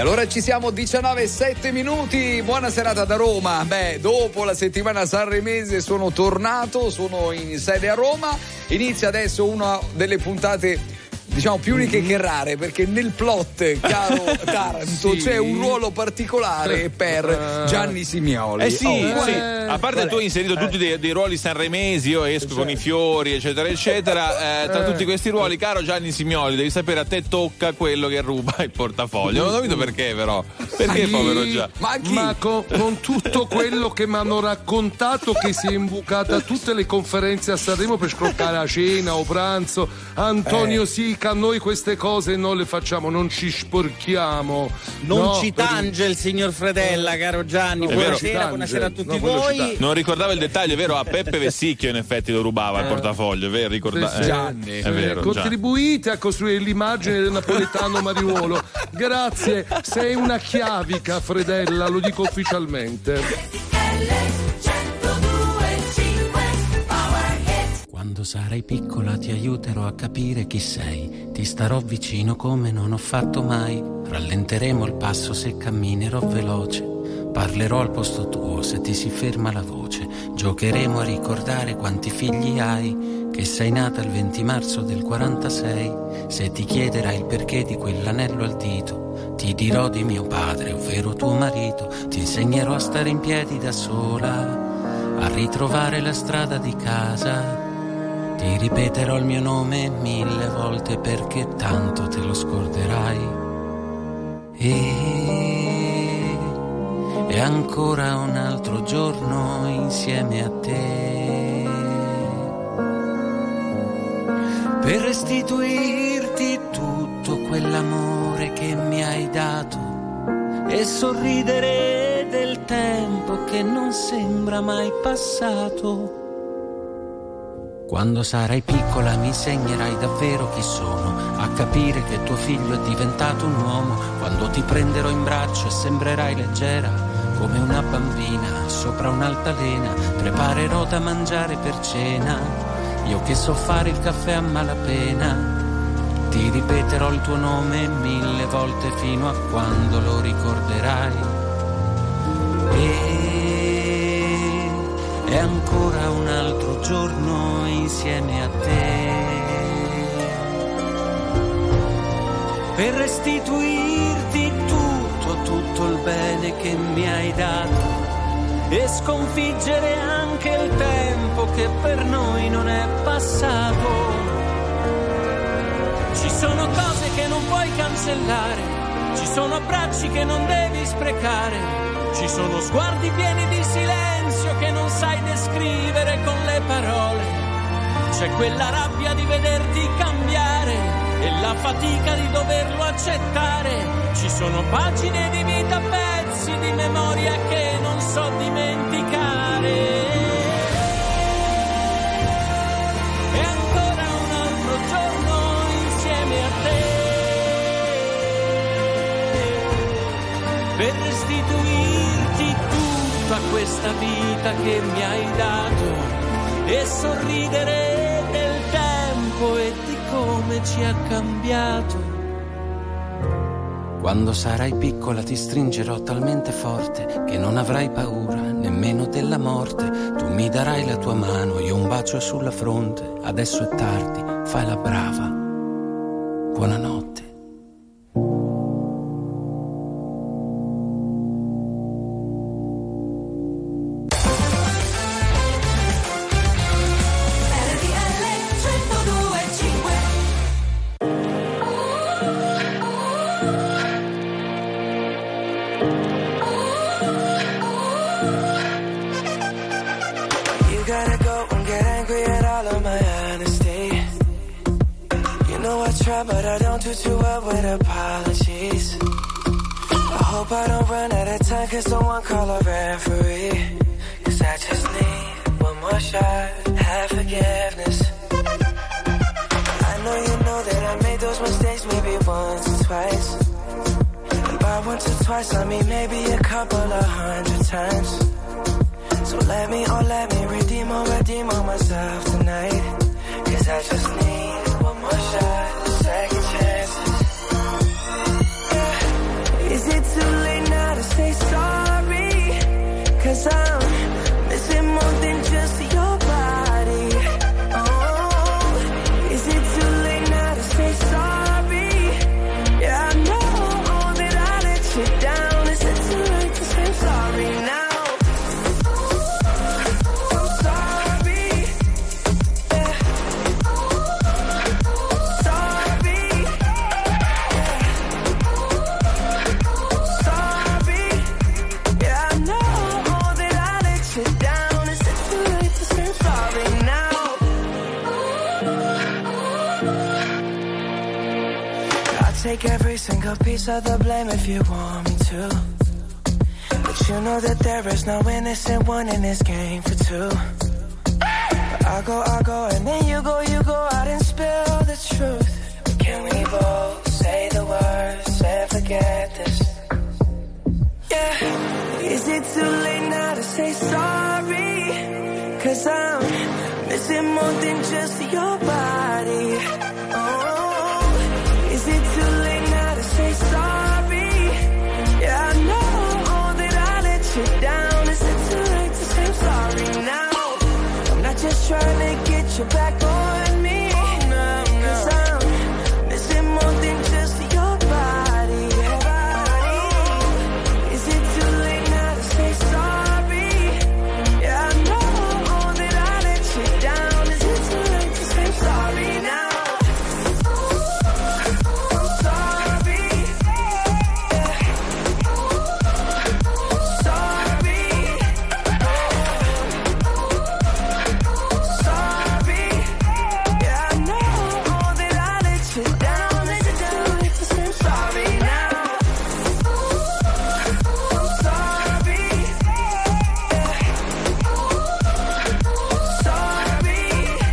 allora ci siamo, 19:07. Buona serata da Roma. Dopo la settimana sanremese sono tornato, sono in sede a Roma. Inizia adesso una delle puntate, diciamo, più uniche che rare, perché nel plot, caro Taranto, sì, c'è un ruolo particolare per Gianni Simioli. Sì. A parte tu hai inserito tutti dei ruoli sanremesi, io esco con i fiori, eccetera, eccetera. Tra tutti questi ruoli, caro Gianni Simioli, devi sapere, a te tocca quello che ruba il portafoglio. Non ho capito perché, però. Perché, povero Gianni? Ma con tutto quello che mi hanno raccontato, che si è imbucata tutte le conferenze a Sanremo per scroccare la cena o pranzo. Antonio Sica, a noi queste cose non le facciamo, non ci sporchiamo. Non ci tange il signor Fredella, caro Gianni. Buonasera a tutti voi. Non ricordavo il dettaglio, è vero, a Peppe Vessicchio in effetti lo rubava il portafoglio, è vero, Gianni. È vero, contribuite a costruire l'immagine del napoletano mariuolo. Grazie, sei una chiavica, Fredella, lo dico ufficialmente. Quando sarai piccola ti aiuterò a capire chi sei, ti starò vicino come non ho fatto mai, rallenteremo il passo se camminerò veloce, parlerò al posto tuo se ti si ferma la voce, giocheremo a ricordare quanti figli hai, che sei nata il 20 marzo del 46, se ti chiederai il perché di quell'anello al dito, ti dirò di mio padre, ovvero tuo marito, ti insegnerò a stare in piedi da sola, a ritrovare la strada di casa. Ti ripeterò il mio nome 1000 volte perché tanto te lo scorderai. E ancora un altro giorno insieme a te, per restituirti tutto quell'amore che mi hai dato e sorridere del tempo che non sembra mai passato. Quando sarai piccola mi insegnerai davvero chi sono, a capire che tuo figlio è diventato un uomo, quando ti prenderò in braccio e sembrerai leggera come una bambina sopra un'altalena, preparerò da mangiare per cena, io che so fare il caffè a malapena, ti ripeterò il tuo nome 1000 volte fino a quando lo ricorderai. E ancora un altro giorno insieme a te, per restituirti tutto il bene che mi hai dato e sconfiggere anche il tempo che per noi non è passato. Ci sono cose che non puoi cancellare, ci sono abbracci che non devi sprecare, ci sono sguardi pieni di silenzio che non sai descrivere con le parole. C'è quella rabbia di vederti cambiare e la fatica di doverlo accettare. Ci sono pagine di vita, pezzi di memoria che non so dimenticare. E ancora un altro giorno insieme a te, per restituirti tutto a questa vita che mi hai dato e sorridere del tempo e di come ci ha cambiato. Quando sarai piccola ti stringerò talmente forte che non avrai paura nemmeno della morte. Tu mi darai la tua mano, io un bacio sulla fronte. Adesso è tardi, fai la brava. Buonanotte. But I don't do too well with apologies. I hope I don't run out of time, cause someone call a referee. Cause I just need one more shot, have forgiveness. I know you know that I made those mistakes maybe once or twice. And by once or twice I mean maybe a couple of 100 times. So let me redeem on myself tonight. Cause I just need one more shot, second chances. Yeah. Is it take every single piece of the blame if you want me to. But you know that there is no innocent one in this game for two. But I go, and then you go out and spill the truth. But can we both say the words and forget this? Yeah. Is it too late now to say sorry? 'Cause I'm missing more than just your body. Oh, is it too late now to say sorry? Yeah, I know that I let you down. Is it too late to say I'm sorry now? I'm not just trying to get you back on me. 'Cause I'm missing more than just your body. Is it too late now to say sorry? Yeah, I know that I let you down. Is it too late to say I'm sorry now? I'm sorry. Yeah. Sorry. Sorry. Yeah, I know that I let you down. Is it too late to say I'm sorry now? I'm sorry. Yeah. Sorry.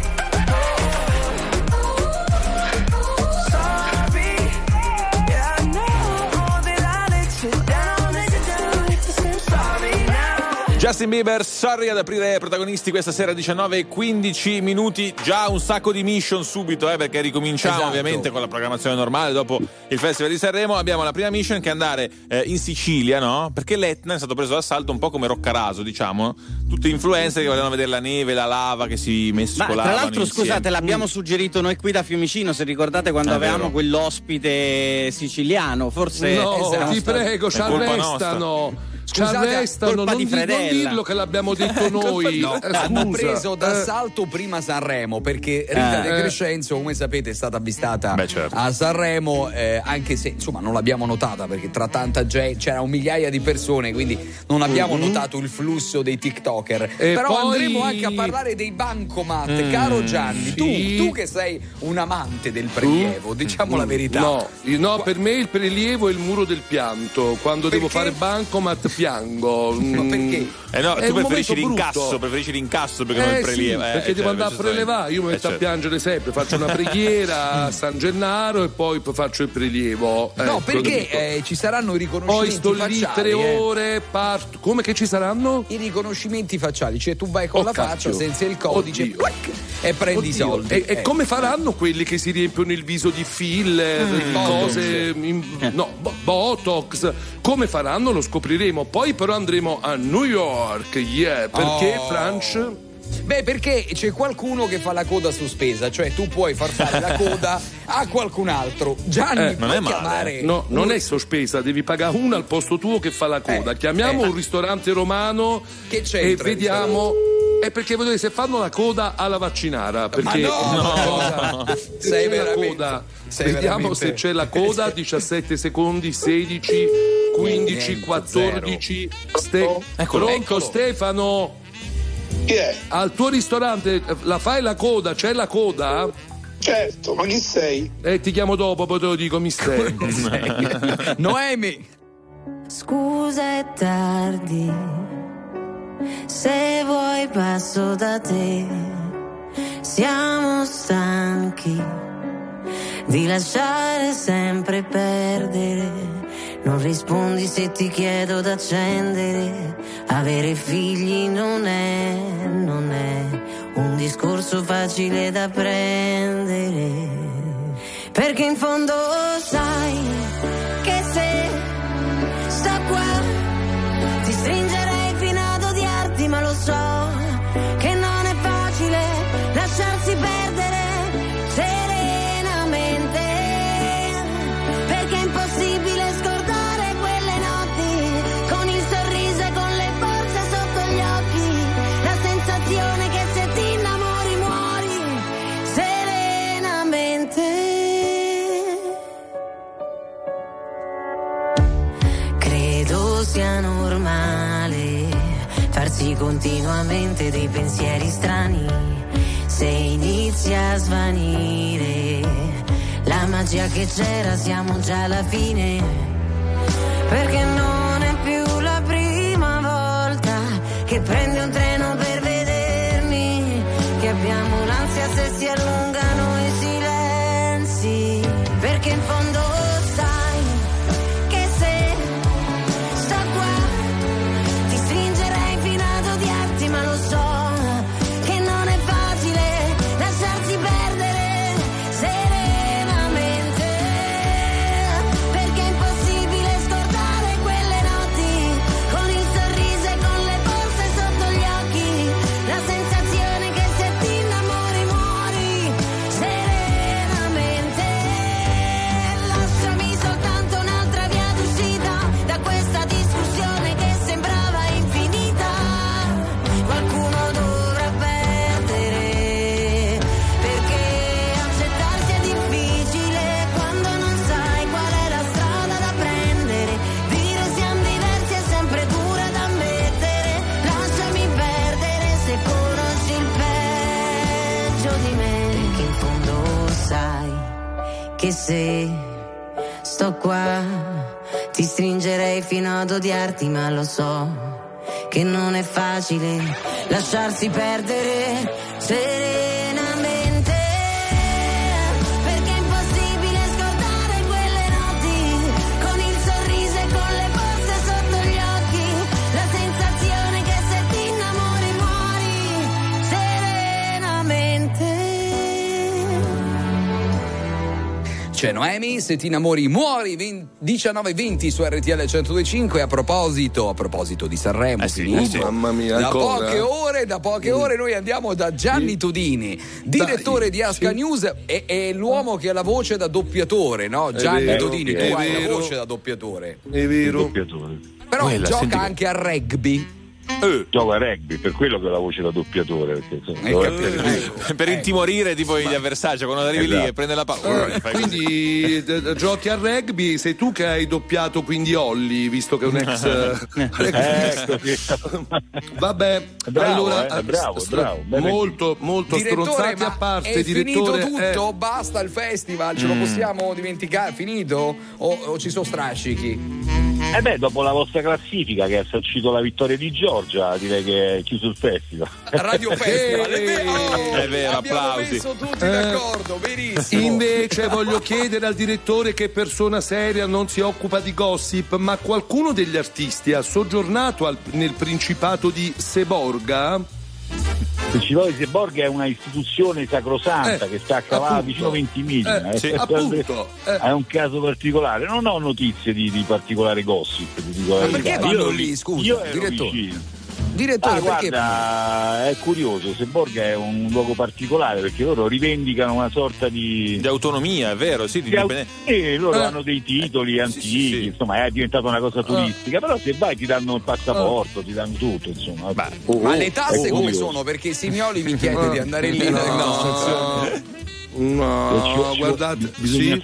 Sorry. Yeah, I know that I let you down. Is it too late to say I'm sorry now? Justin Bieber, sorry, ad aprire protagonisti questa sera 19:15 minuti, già un sacco di mission subito, perché ricominciamo Esatto. ovviamente con la programmazione normale dopo il Festival di Sanremo. Abbiamo la prima mission che è andare in Sicilia, no? Perché l'Etna è stato preso d'assalto un po' come Roccaraso, diciamo, tutti influencer che volevano vedere la neve, la lava che si Ma mescolavano tra l'altro, insieme. scusate, l'abbiamo suggerito noi qui da Fiumicino, se ricordate quando È avevamo vero. quell'ospite siciliano, forse No, Esatto. ti prego, ci È colpa arrestano. Ci Scusate, arrestano, colpa non, di non Fredella. dirlo che l'abbiamo detto noi. No, hanno scusa. preso d'assalto prima Sanremo perché Rita De Crescenzo, come sapete, è stata avvistata Beh, certo. a Sanremo, anche se insomma non l'abbiamo notata perché tra tanta gente c'erano migliaia di persone, quindi non abbiamo notato il flusso dei TikToker. Però poi- andremo anche a parlare dei bancomat, caro Gianni. sì. Tu che sei un amante del prelievo, diciamo la verità. No, per me il prelievo è il muro del pianto. Quando devo Perché? fare bancomat piango. Ma perché? No, È tu un preferisci momento l'incasso perché non il prelievo. Sì, perché devo andare a invece prelevare, io mi metto a certo. piangere sempre, faccio una preghiera a San Gennaro e poi faccio il prelievo. No, Ecco, perché capito? ci saranno i Poi riconoscimenti sto lì facciali, 3 ore, parto. Come che ci saranno? I riconoscimenti facciali, cioè tu vai con la cacchio. faccia senza il codice Oddio. clac, e prendi i Oddio, soldi. E come faranno quelli che si riempiono il viso di filler, di cose, Botox? Come faranno? Lo scopriremo. Poi però andremo a New York, perché France? Beh, perché c'è qualcuno che fa la coda sospesa, cioè tu puoi far fare la coda a qualcun altro. Gianni, non puoi è male. chiamare No, non è sospesa, devi pagare una al posto tuo che fa la coda. Chiamiamo un ristorante romano Che e c'entra il vediamo. È perché vedete se fanno la coda alla vaccinara. Perché no! Sei la veramente- coda. sei Vediamo veramente- se c'è la coda. 17 secondi, 16, 15, Niente, 14. Eccolo. Pronto, Stefano? Chi è? Al tuo ristorante la fai la coda? C'è la coda? Certo, ma chi sei? Ti chiamo dopo, poi te lo dico, mi stai. Noemi! Scusa è tardi, se vuoi passo da te. Siamo stanchi di lasciare sempre perdere. Non rispondi se ti chiedo d'accendere. Avere figli non è un discorso facile da prendere. Perché in fondo sai che se sto qua ti stringerei fino ad odiarti, ma lo so che non è facile lasciarsi perdere serenamente, perché è impossibile scordare quelle notti con il sorriso e con le borse sotto gli occhi, la sensazione che se ti innamori muori serenamente. Credo sia normale farsi continuamente dei pensieri strani. Se inizia a svanire la magia che c'era, siamo già alla fine, perché non è più la prima volta che prendi un treno per vedermi, che abbiamo l'ansia se si allungano i silenzi, perché in fondo sai che se sto qua ti stringerei fino ad odiarti, ma lo so che non è facile lasciarsi perdere serenamente, perché è impossibile scordare quelle notti con il sorriso e con le borse sotto gli occhi, la sensazione che se ti innamori muori serenamente. Lasciami soltanto un'altra via d'uscita da questa discussione che sembrava infinita. Qualcuno dovrà perdere, perché accettarsi è difficile quando non sai qual è la strada da prendere. Dire siamo diversi è sempre dura da ammettere. Lasciami perdere se conosci il peggio di me, perché in fondo sai che se sto qua ti stringerei fino ad odiarti, ma lo so che non è facile lasciarsi perdere serenamente, perché è impossibile scordare quelle notti con il sorriso e con le borse sotto gli occhi, la sensazione che se ti innamori muori serenamente. C'è Noemi, se ti innamori muori, 19:20 su RTL 102.5. A proposito di Sanremo, finito. Mamma mia, da ancora? poche ore noi andiamo da Gianni Tudini, direttore di Asca News, è l'uomo che ha la voce da doppiatore, no? Gianni vero, Tudini, è tu hai la vero. voce da doppiatore. È vero. Però Quella, gioca senti- anche a rugby. Gioca a rugby, per quello che ho la voce da doppiatore, perché Per intimorire tipo gli avversari, cioè, quando arrivi lì Esatto. e prende la palla. Quindi giochi a rugby, sei tu che hai doppiato quindi Olli, visto che è un ex vabbè, Bravo, allora bravo. molto Direttore, stronzati ma a parte, è direttore. finito tutto? Basta il festival? Ce lo possiamo dimenticare? Finito? O ci sono strascichi? Dopo la vostra classifica che ha sancito la vittoria di Giorgia, direi che è chiuso il festival. Radio Festival, è È vero, abbiamo applausi. messo tutti d'accordo, benissimo. Invece voglio chiedere al direttore, che persona seria, non si occupa di gossip, ma qualcuno degli artisti ha soggiornato nel Principato di Seborga? Il Principato di Seborga è una istituzione sacrosanta che sta a cavallo appunto. vicino a Ventimiglia. Appunto. È un caso particolare. Non ho notizie di particolare gossip. Ti dico la Ma perché verità. vanno Io lì, scusa, io ero direttore? vicino. Direttore, perché? Guarda, è curioso, Seborga è un luogo particolare perché loro rivendicano una sorta di autonomia, è vero, sì, di loro hanno dei titoli antichi, insomma è diventata una cosa turistica, però se vai ti danno il passaporto, ti danno tutto, insomma. Ma le tasse come sono? Perché Signoli mi chiede di andare lì nella dimostrazione. No, guardate, bisogna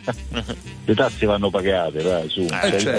le tasse vanno pagate, dai, su.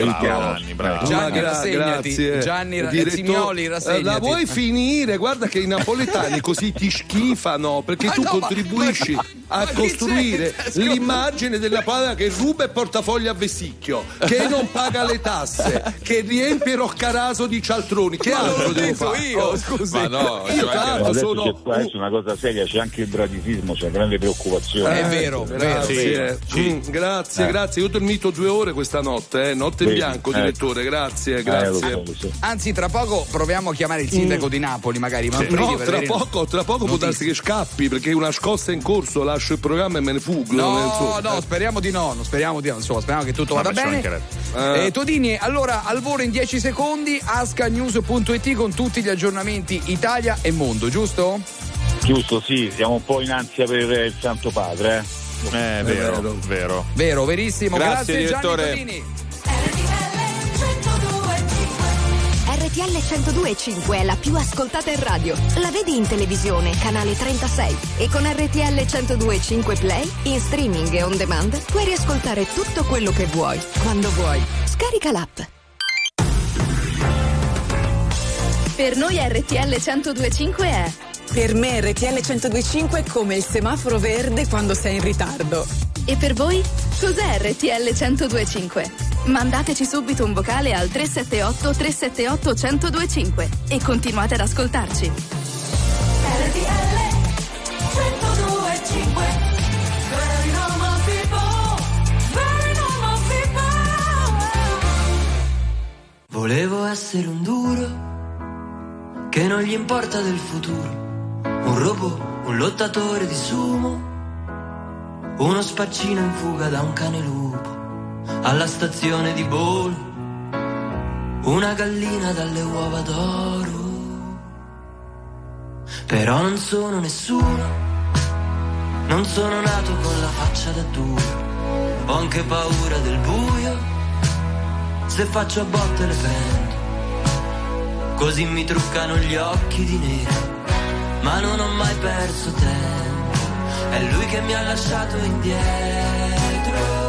Bravo. Gianni, rassegnati. grazie. Gianni Direttore, Signoli, rassegnati. la vuoi finire? Guarda che i napoletani così ti schifano, perché tu contribuisci a costruire l'immagine della padra che ruba e portafoglio a vesicchio, che non paga le tasse, che riempie Roccaraso di cialtroni. Che altro devo fare? Io, scusi. Ma no, Io tanto Adesso sono c'è una cosa seria, c'è anche il bradisismo, c'è grande preoccupazione. È vero, grazie, grazie. Io ho dormito 2 ore questa notte, notte in bianco, direttore. Grazie. Anzi, tra poco proviamo a chiamare il sindaco di Napoli, magari. No, tra poco può darsi che scappi, perché una scossa è in corso, lascio il programma e me ne fugo. No, speriamo di no, speriamo che tutto vada bene. Todini, allora al volo in 10 secondi, ascanews.it con tutti gli aggiornamenti Italia e mondo, giusto? Giusto, sì, siamo un po' in ansia per il Santo Padre. Vero. Vero, verissimo. Grazie direttore. Gianni Todini. RTL 102.5 è la più ascoltata in radio. La vedi in televisione, canale 36. E con RTL 102.5 Play, in streaming e on demand, puoi riascoltare tutto quello che vuoi, quando vuoi. Scarica l'app. Per noi RTL 102.5 è Per me RTL 102.5 è come il semaforo verde quando sei in ritardo. E per voi? Cos'è RTL 102.5? Mandateci subito un vocale al 378 378 1025 e continuate ad ascoltarci. RTL 102.5. Very normal people, very normal people. Volevo essere un duro che non gli importa del futuro, un robot, un lottatore di sumo, uno spaccino in fuga da un cane lupo alla stazione di Bolo, una gallina dalle uova d'oro. Però non sono nessuno, non sono nato con la faccia da duro, ho anche paura del buio, se faccio a botte le prendo, così mi truccano gli occhi di nero, ma non ho mai perso tempo, è lui che mi ha lasciato indietro.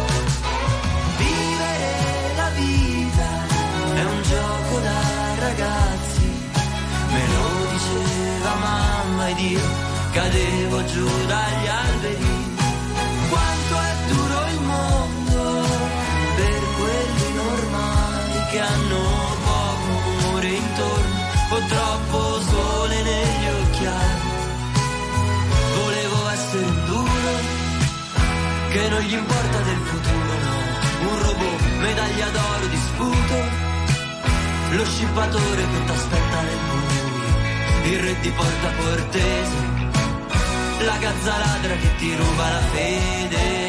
Vivere la vita è un gioco da ragazzi, me lo diceva mamma ed io cadevo giù dagli alberi. Quanto è duro il mondo per quelli normali che hanno poco amore intorno o troppo sole negli occhiali. Volevo essere un duro che non gli importa del futuro, no, un robot, medaglia d'oro di sputo, lo scippatore che t'aspetta nel buio, il re di Porta Portese, la gazza ladra che ti ruba la fede.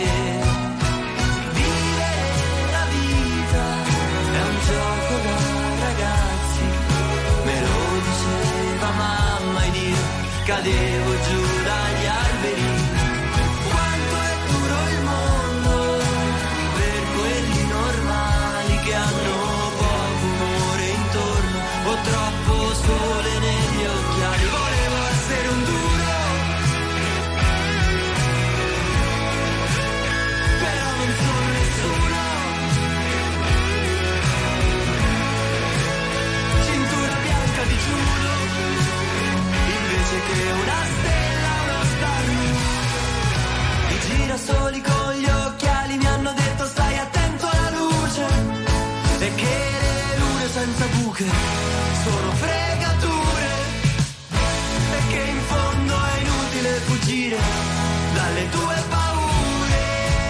Vivere la vita è un gioco da ragazzi, me lo diceva mamma ed io cadevo giù dagli alberi. Quanto è duro il mondo per quelli normali che hanno poco amore intorno o troppo sole negli occhiali. Volevo essere un duro, però non sono nessuno. Cintura bianca di judo invece che una stella, uno star. I girasoli con gli occhiali mi hanno detto stai attento alla luce e che le lune senza buche sono fregature e che in fondo è inutile fuggire dalle tue paure.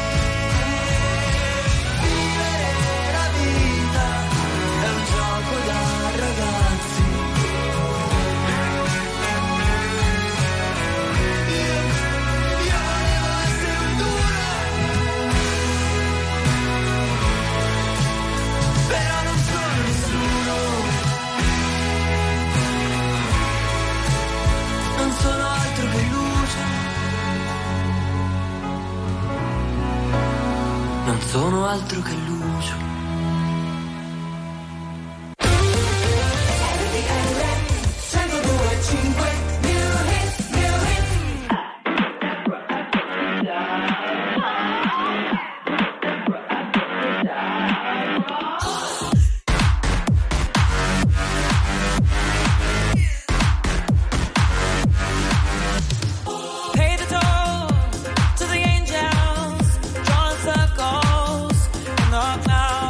Vivere la vita è un gioco da ragazzi. Io volevo essere un duro, però non sono nessuno, non sono altro che luce, non sono altro che luce. Pay the toll to the angels, drawing circles in the clouds.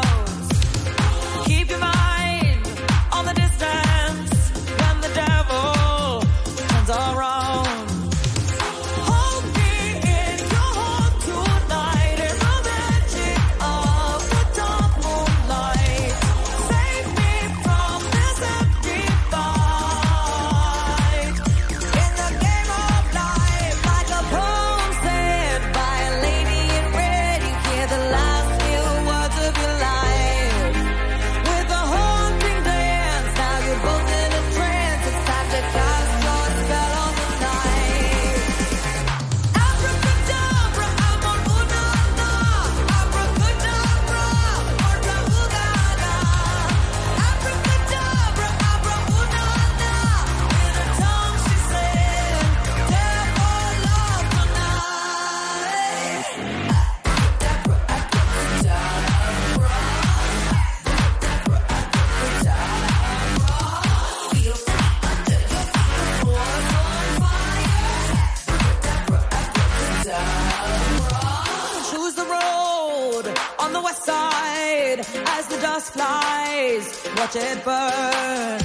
side as the dust flies. Watch it burn.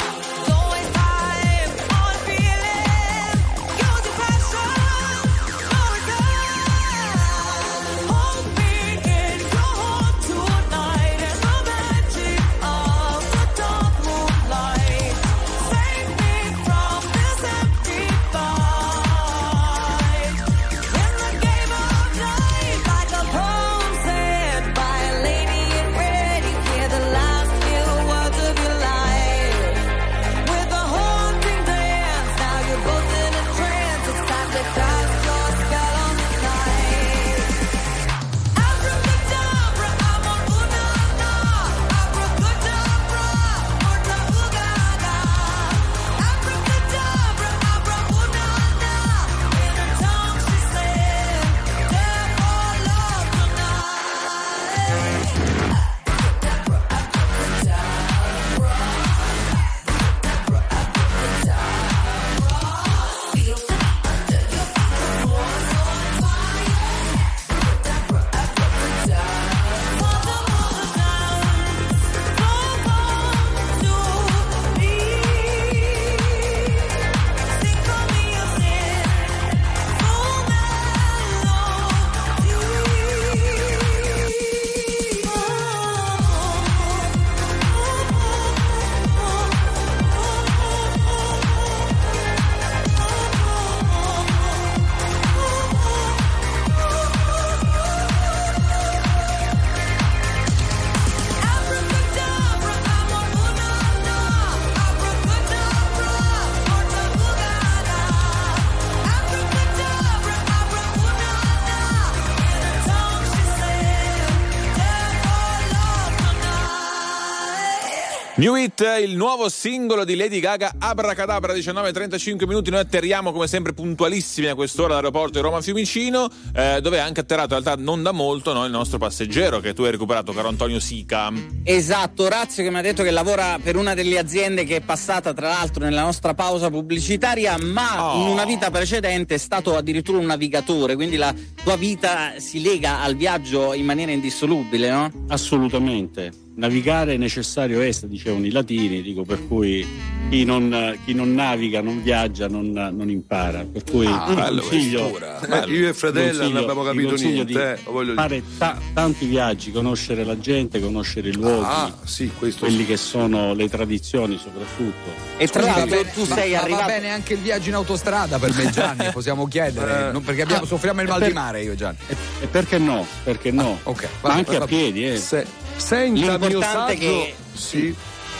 New Hit, il nuovo singolo di Lady Gaga, Abracadabra, 19:35 minuti. Noi atterriamo come sempre puntualissimi a quest'ora all'aeroporto di Roma Fiumicino, dove è anche atterrato in realtà non da molto il nostro passeggero che tu hai recuperato, caro Antonio Sica. Esatto, Orazio, che mi ha detto che lavora per una delle aziende che è passata tra l'altro nella nostra pausa pubblicitaria, ma in una vita precedente è stato addirittura un navigatore, quindi la tua vita si lega al viaggio in maniera indissolubile, no? Assolutamente. Navigare è necessario est, dicevano i latini, dico, per cui chi non naviga, non viaggia, non impara. Per cui consiglio, io e Fredella non abbiamo capito niente. Di fare tanti viaggi, conoscere la gente, conoscere i luoghi, quelli che sono le tradizioni soprattutto. E tra l'altro tu sei arrivato. Va bene anche il viaggio in autostrada per me, Gianni, possiamo chiedere, non perché soffriamo il mal di mare io, Gianni. E perché no? Perché no? Okay, ma anche a piedi, Senta, mio saggio. Che... Sì.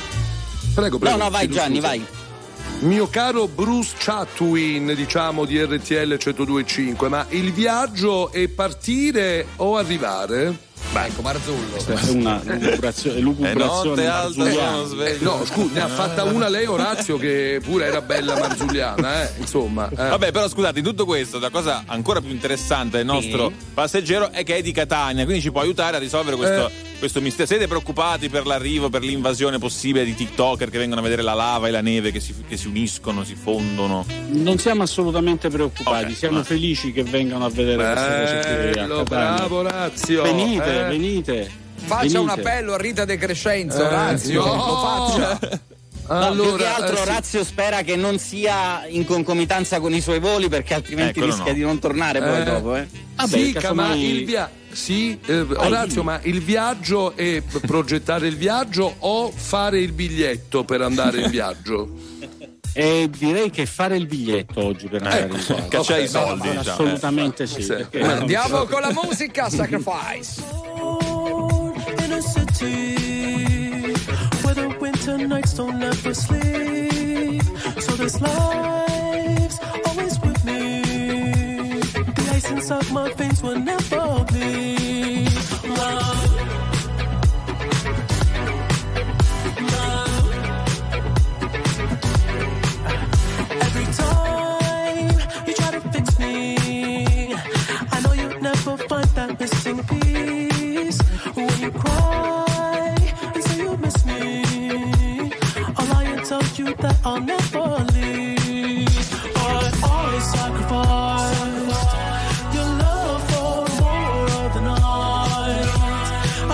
Prego. No, vai Gianni, vai. Mio caro Bruce Chatwin, diciamo di RTL 102.5, ma il viaggio è partire o arrivare? Beh, ecco Marzullo. Questa è una lucubrazione marzuliana. No, scusa, ne ha fatta una lei, Orazio, che pure era bella marzuliana, insomma. Vabbè, però scusate, in tutto questo, la cosa ancora più interessante del nostro passeggero è che è di Catania, quindi ci può aiutare a risolvere questo mistero. Siete preoccupati per l'arrivo, per l'invasione possibile di TikToker che vengono a vedere la lava e la neve che si uniscono, si fondono? Non siamo assolutamente preoccupati, siamo felici che vengano a vedere queste cose. Bravo Orazio. Venite. Faccia un appello a Rita De Crescenzo, Orazio, lo faccia. Più che altro Orazio spera che non sia in concomitanza con i suoi voli, perché altrimenti rischia di non tornare poi dopo. Orazio, ma il viaggio è progettare il viaggio o fare il biglietto per andare in viaggio? Direi che fare il biglietto oggi per andare in viaggio. Cacciare i soldi, assolutamente sì. Andiamo con la musica, Sacrifice. In a city where the winter nights don't ever sleep, so this life's always with me. The ice inside my veins will never bleed. Love. Every time you try to fix me, I know you'll never find that missing piece. When you cry and say you miss me, I'll lie and tell you that I'll never leave. But I sacrificed your love for more of the night.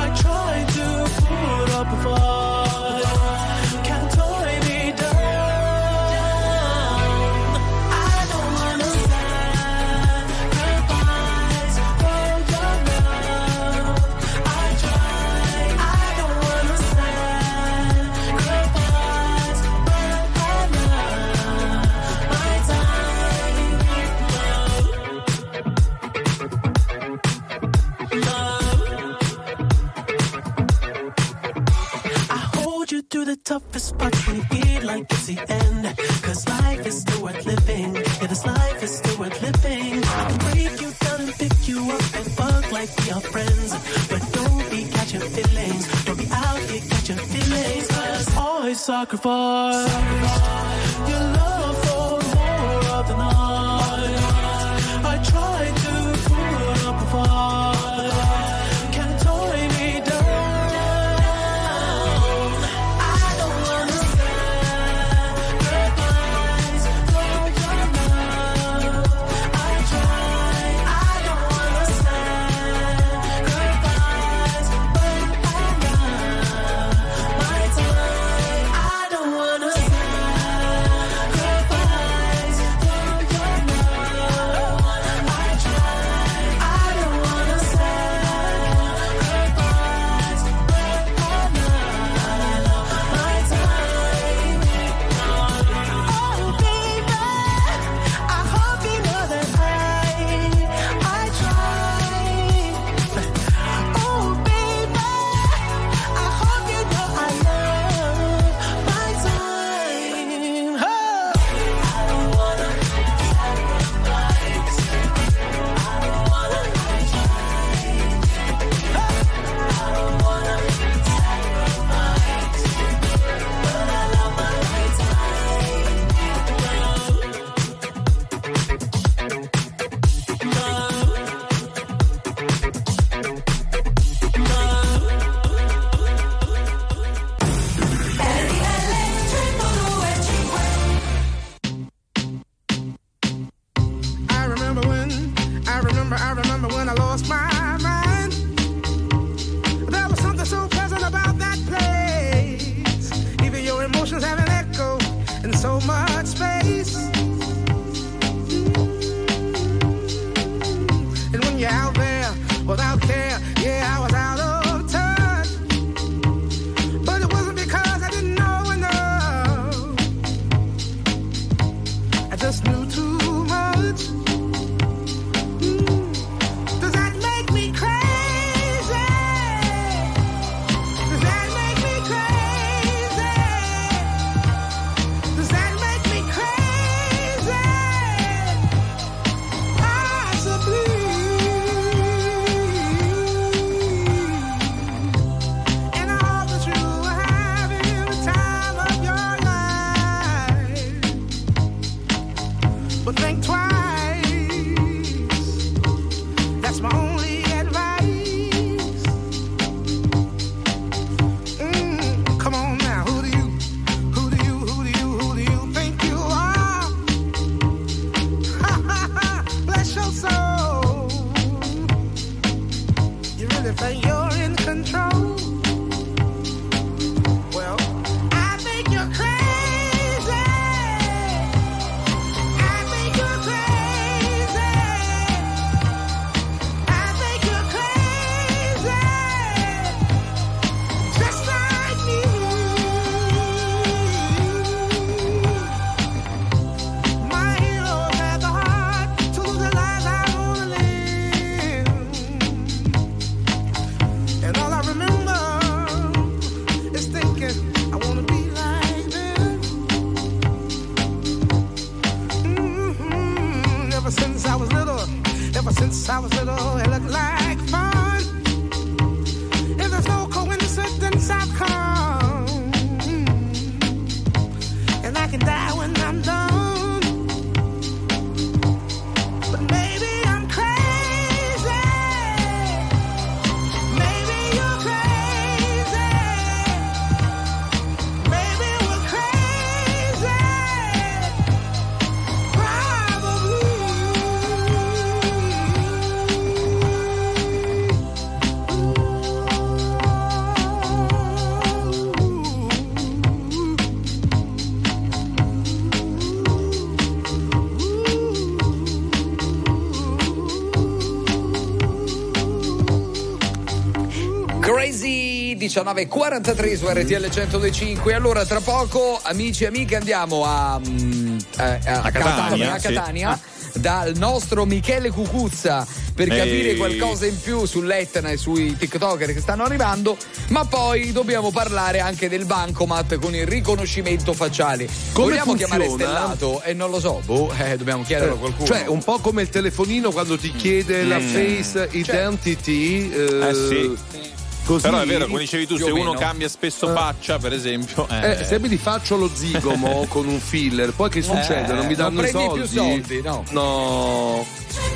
sacrifice your love for more of the night. I tried to put up a fight, can't tie me down. I don't wanna sacrifice for your love. I tried, I don't wanna sacrifice my time. I don't wanna sacrifice for your love. I tried, I don't wanna sacrifice my time. Oh baby, I hope you know that I tried. Oh baby, I hope you know I love my time. Oh. I don't wanna sacrifice. I don't wanna try. I don't wanna sacrifice, but I love my I remember when I lost my mind. There was something so pleasant about that place. Even your emotions have an echo in so much space. And when you're out there without care, yeah, I was out of touch. But it wasn't because I didn't know enough. I just knew too much. Does that make me crazy? Does that make me crazy? Does that make me crazy? Possibly. And I hope that you are having the time of your life. But think twice. That's my only advice. Come on now, who do you think you are? Bless your soul. You really think you're in control? Well, I think you're crazy. I think you're crazy. I think you're crazy, just like me. My heroes had the heart to lose the lives I wanna live. And all I remember is thinking, I wanna be like them. Ever since I was little, it looked like fun. If there's no coincidence, I've come. And I can die when I'm done. But maybe I'm crazy. Maybe you're crazy. Maybe we're crazy. Probably. Crazy 19:43 su RTL 102.5. Allora tra poco amici e amiche andiamo a Catania, dal nostro Michele Cucuzza per capire qualcosa in più sull'Etna e sui TikToker che stanno arrivando, ma poi dobbiamo parlare anche del bancomat con il riconoscimento facciale. Come vogliamo funziona? chiamare Stellato? Non lo so, dobbiamo chiederlo a qualcuno. Cioè un po' come il telefonino quando ti chiede la face identity. Sì. Così, però è vero, come dicevi tu, se uno meno. cambia spesso faccia, per esempio. se mi rifaccio lo zigomo con un filler, poi che succede? Non mi danno non i prendi soldi? più soldi, no. No.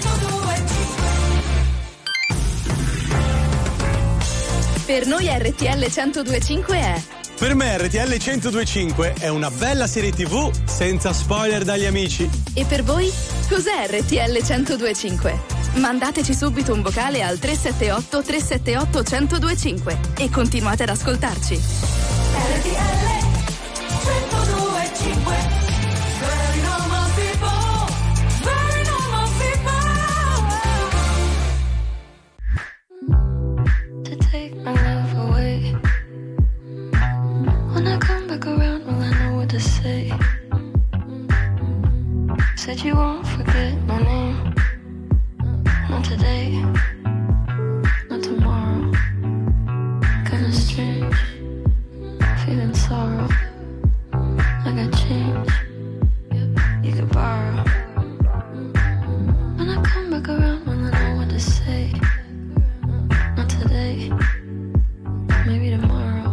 Per noi RTL 102.5 è... Per me RTL 102.5 è una bella serie TV senza spoiler dagli amici. E per voi? Cos'è RTL 102.5? Mandateci subito un vocale al 378 378 1025 e continuate ad ascoltarci. RTL 102.5. Very normal people, very normal people. To take my love away. When I come back around, will I know what to say? Said you won't forget my name. Not today, not tomorrow. Kinda strange, feeling sorrow. I got change, you could borrow. When I come back around, will I know what to say? Not today, maybe tomorrow.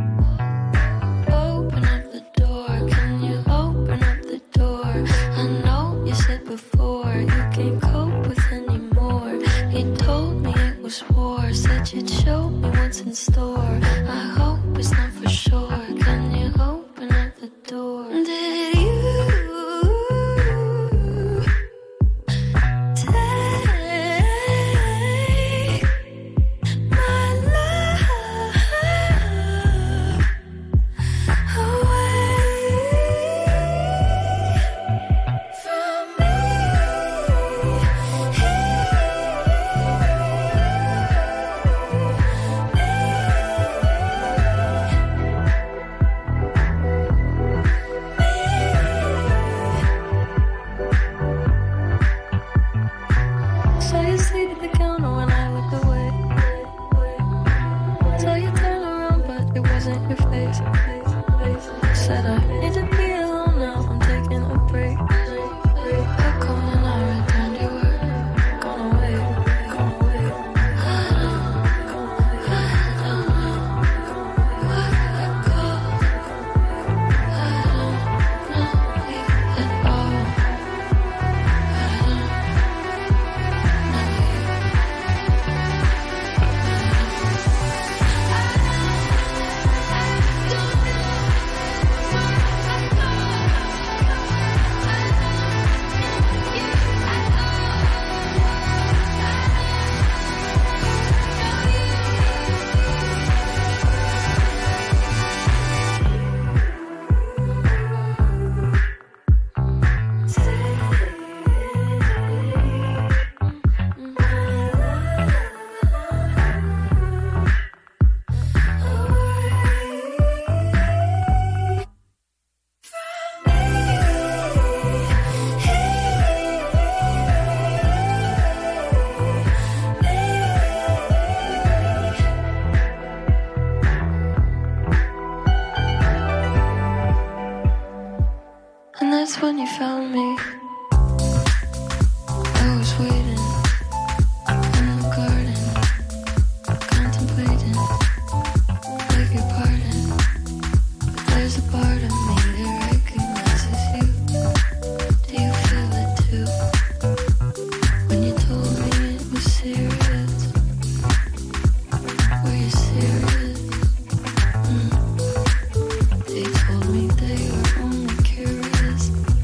Open up the door, can you open up the door? I know you said before you can't cope with anymore. You told me it was war, said you'd show me what's in store. I hope it's not for sure. Can you open up the door? Did you take my love away from me? So you sleep at the counter when I look away. So you turn around, but it wasn't your face. Said I need to be alone now. I'm taking a break. How come when I returned you were gone away? I don't where I go. I don't know you at all. And that's when you found me. I was waiting in the garden, contemplating, beg your pardon. But there's a part of me that recognizes you. Do you feel it too? When you told me it was serious, were you serious? They told me they were only curious.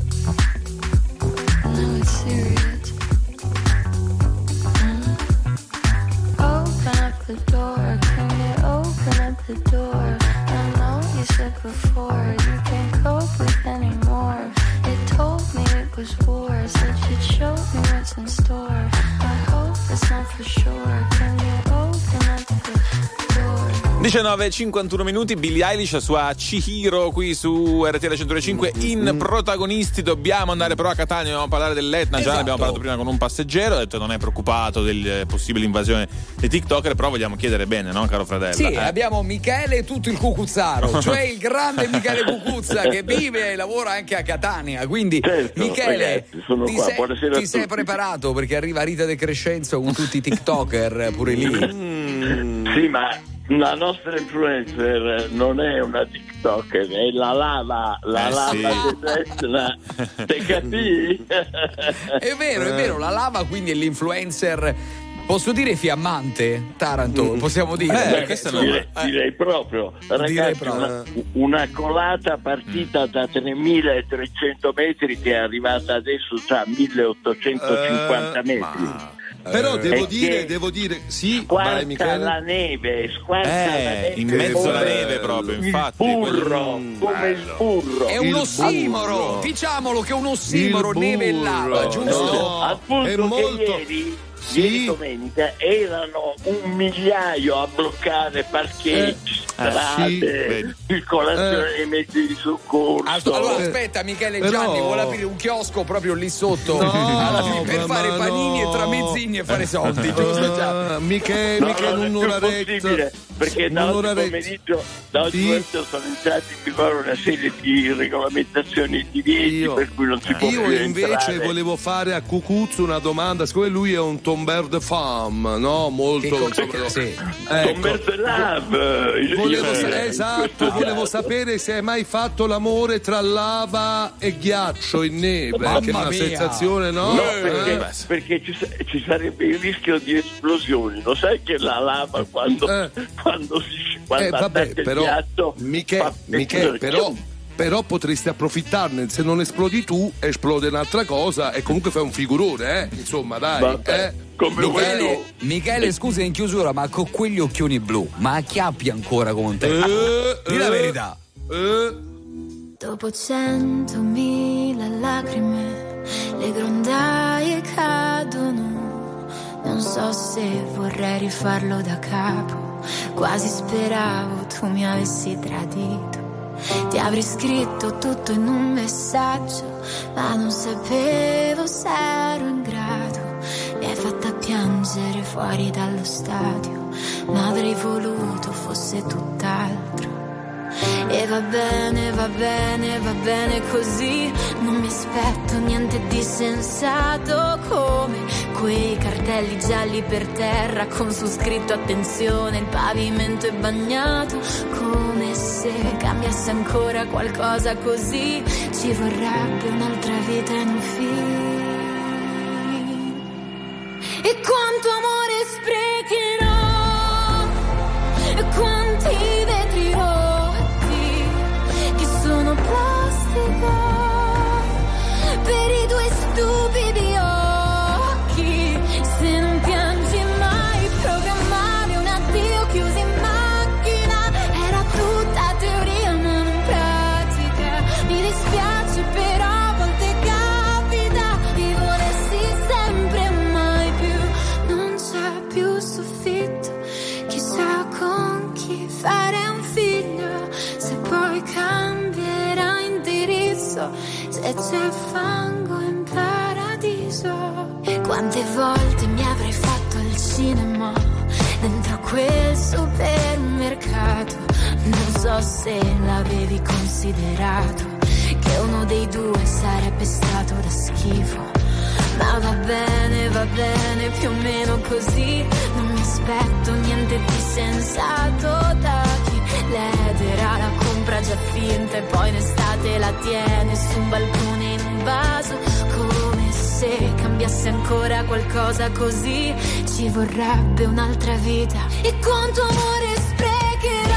Now it's serious. Open up the door, can you open up the door? I know you said before you can't cope with anymore. It told me it was war, said you'd show me what's in store. I hope it's not for sure. Can you open up the door? 19:51 minuti, Billie Eilish, la sua Chihiro qui su RTL 105 in protagonisti. Dobbiamo andare però a Catania, dobbiamo parlare dell'Etna. Già ne abbiamo parlato prima con un passeggero, ha detto non è preoccupato della possibile invasione dei TikToker, però vogliamo chiedere bene, no caro fratello? Sì, abbiamo Michele tutto il Cucuzzaro, cioè il grande Michele Cucuzza che vive e lavora anche a Catania. Quindi Michele, ragazzi, sono ti qua. sei, Buonasera a ti sei tutti. preparato perché arriva Rita De Crescenzo con tutti i TikToker pure lì. Sì, ma La nostra influencer non è una TikToker, è la lava di Tesla. Te capi? È vero, la lava quindi è l'influencer. Posso dire fiammante, Taranto? Possiamo dire? Direi proprio. Ragazzi, una colata partita da 3.300 metri che è arrivata adesso già a 1.850 metri. Però devo dire, sì, vai Michele. La neve, in mezzo alla neve proprio, infatti. Il burro. È un ossimoro, diciamolo che è un ossimoro, neve e lava, giusto? No, appunto è molto... Ieri domenica erano 1 migliaio a bloccare parcheggi, strade, circolazione dei mezzi di soccorso. Allora aspetta, Michele Gianni vuole aprire un chiosco proprio lì sotto per fare panini e tramezzini e fare soldi, giusto Gianni? Michele, un'oretta, perché da oggi pomeriggio sono entrati in vigore una serie di regolamentazioni e divieti per cui non si può più entrare. Io invece volevo fare a Cucuzzo una domanda, siccome lui è un tombeur de femme, no? Molto Tomber de lave. Volevo sapere se hai mai fatto l'amore tra lava e ghiaccio in neve, che è una sensazione, no? Perché ci sarebbe il rischio di esplosioni. Lo sai che la lava quando attacca il ghiaccio, Michele, però potresti approfittarne, se non esplodi tu esplode un'altra cosa e comunque fai un figurone, insomma dai. Michele, scusa in chiusura, ma con quegli occhioni blu, ma acchiappi ancora con te? Dì la verità. Dopo 100.000 lacrime le grondaie cadono, non so se vorrei rifarlo da capo, quasi speravo tu mi avessi tradito. Ti avrei scritto tutto in un messaggio, ma non sapevo se ero in grado. Mi hai fatta piangere fuori dallo stadio, ma avrei voluto fosse tutt'altro. E va bene così, non mi aspetto niente di sensato, come quei cartelli gialli per terra con su scritto attenzione, il pavimento è bagnato, come se cambiasse ancora qualcosa così, ci vorrebbe un'altra vita in un film. E quanto amore sprecherò, e quanti vetri rotti che sono plastica per i tuoi stupidi occhi. Se non piangi mai, programmare un addio chiuso in macchina, era tutta teoria ma non pratica. Mi dispiace però a volte capita di volersi sempre mai più. Non c'è più soffitto, chissà con chi fare un figlio, se poi cambierà indirizzo, se c'è fango in paradiso. Quante volte mi avrei fatto il cinema dentro quel supermercato, non so se l'avevi considerato che uno dei due sarebbe stato da schifo. Ma va bene, più o meno così, non mi aspetto niente di sensato da chi lederà la compra già finta e poi in estate la tiene su un balcone in un vaso, come se cambiasse ancora qualcosa così, ci vorrebbe un'altra vita. E quanto amore sprecherò,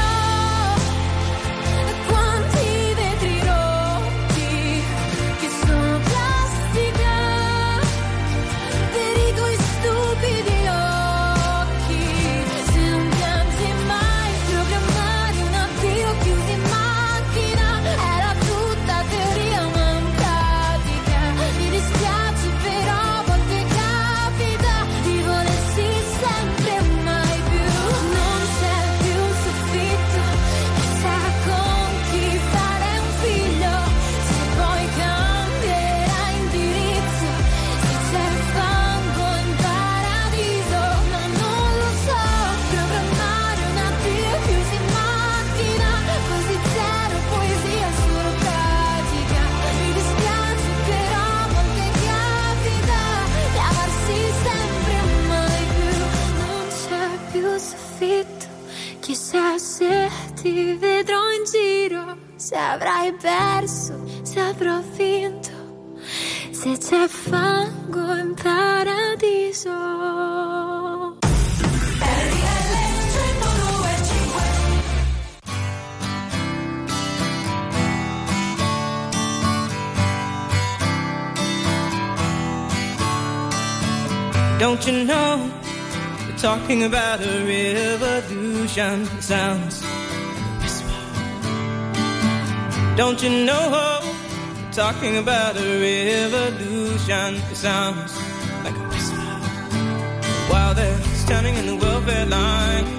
e quanti vetri rotti che sono plastica per i tuoi stupidi occhi. Se non piangi mai, programmare un addio chiuso in macchina, era tutta teoria ma non pratica. Mi dispiace però a volte capita di volersi sempre mai più. Non c'è ti vedrò in giro, se avrai perso, se avrò vinto, se c'è fango in paradiso. Don't you know, we're talking about a revolution. It sounds like a whisper. Don't you know, we're talking about a revolution. It sounds like a whisper. While they're standing in the welfare lines,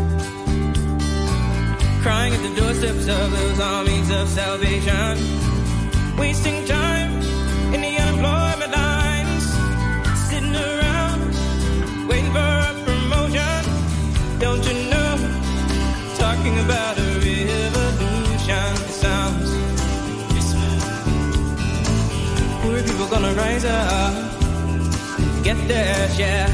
crying at the doorsteps of those armies of salvation, wasting time in the unemployment lines, sitting around waiting for a promotion. Don't you know, talking about a revolution. It sounds whisper. Poor people gonna rise up, get their share.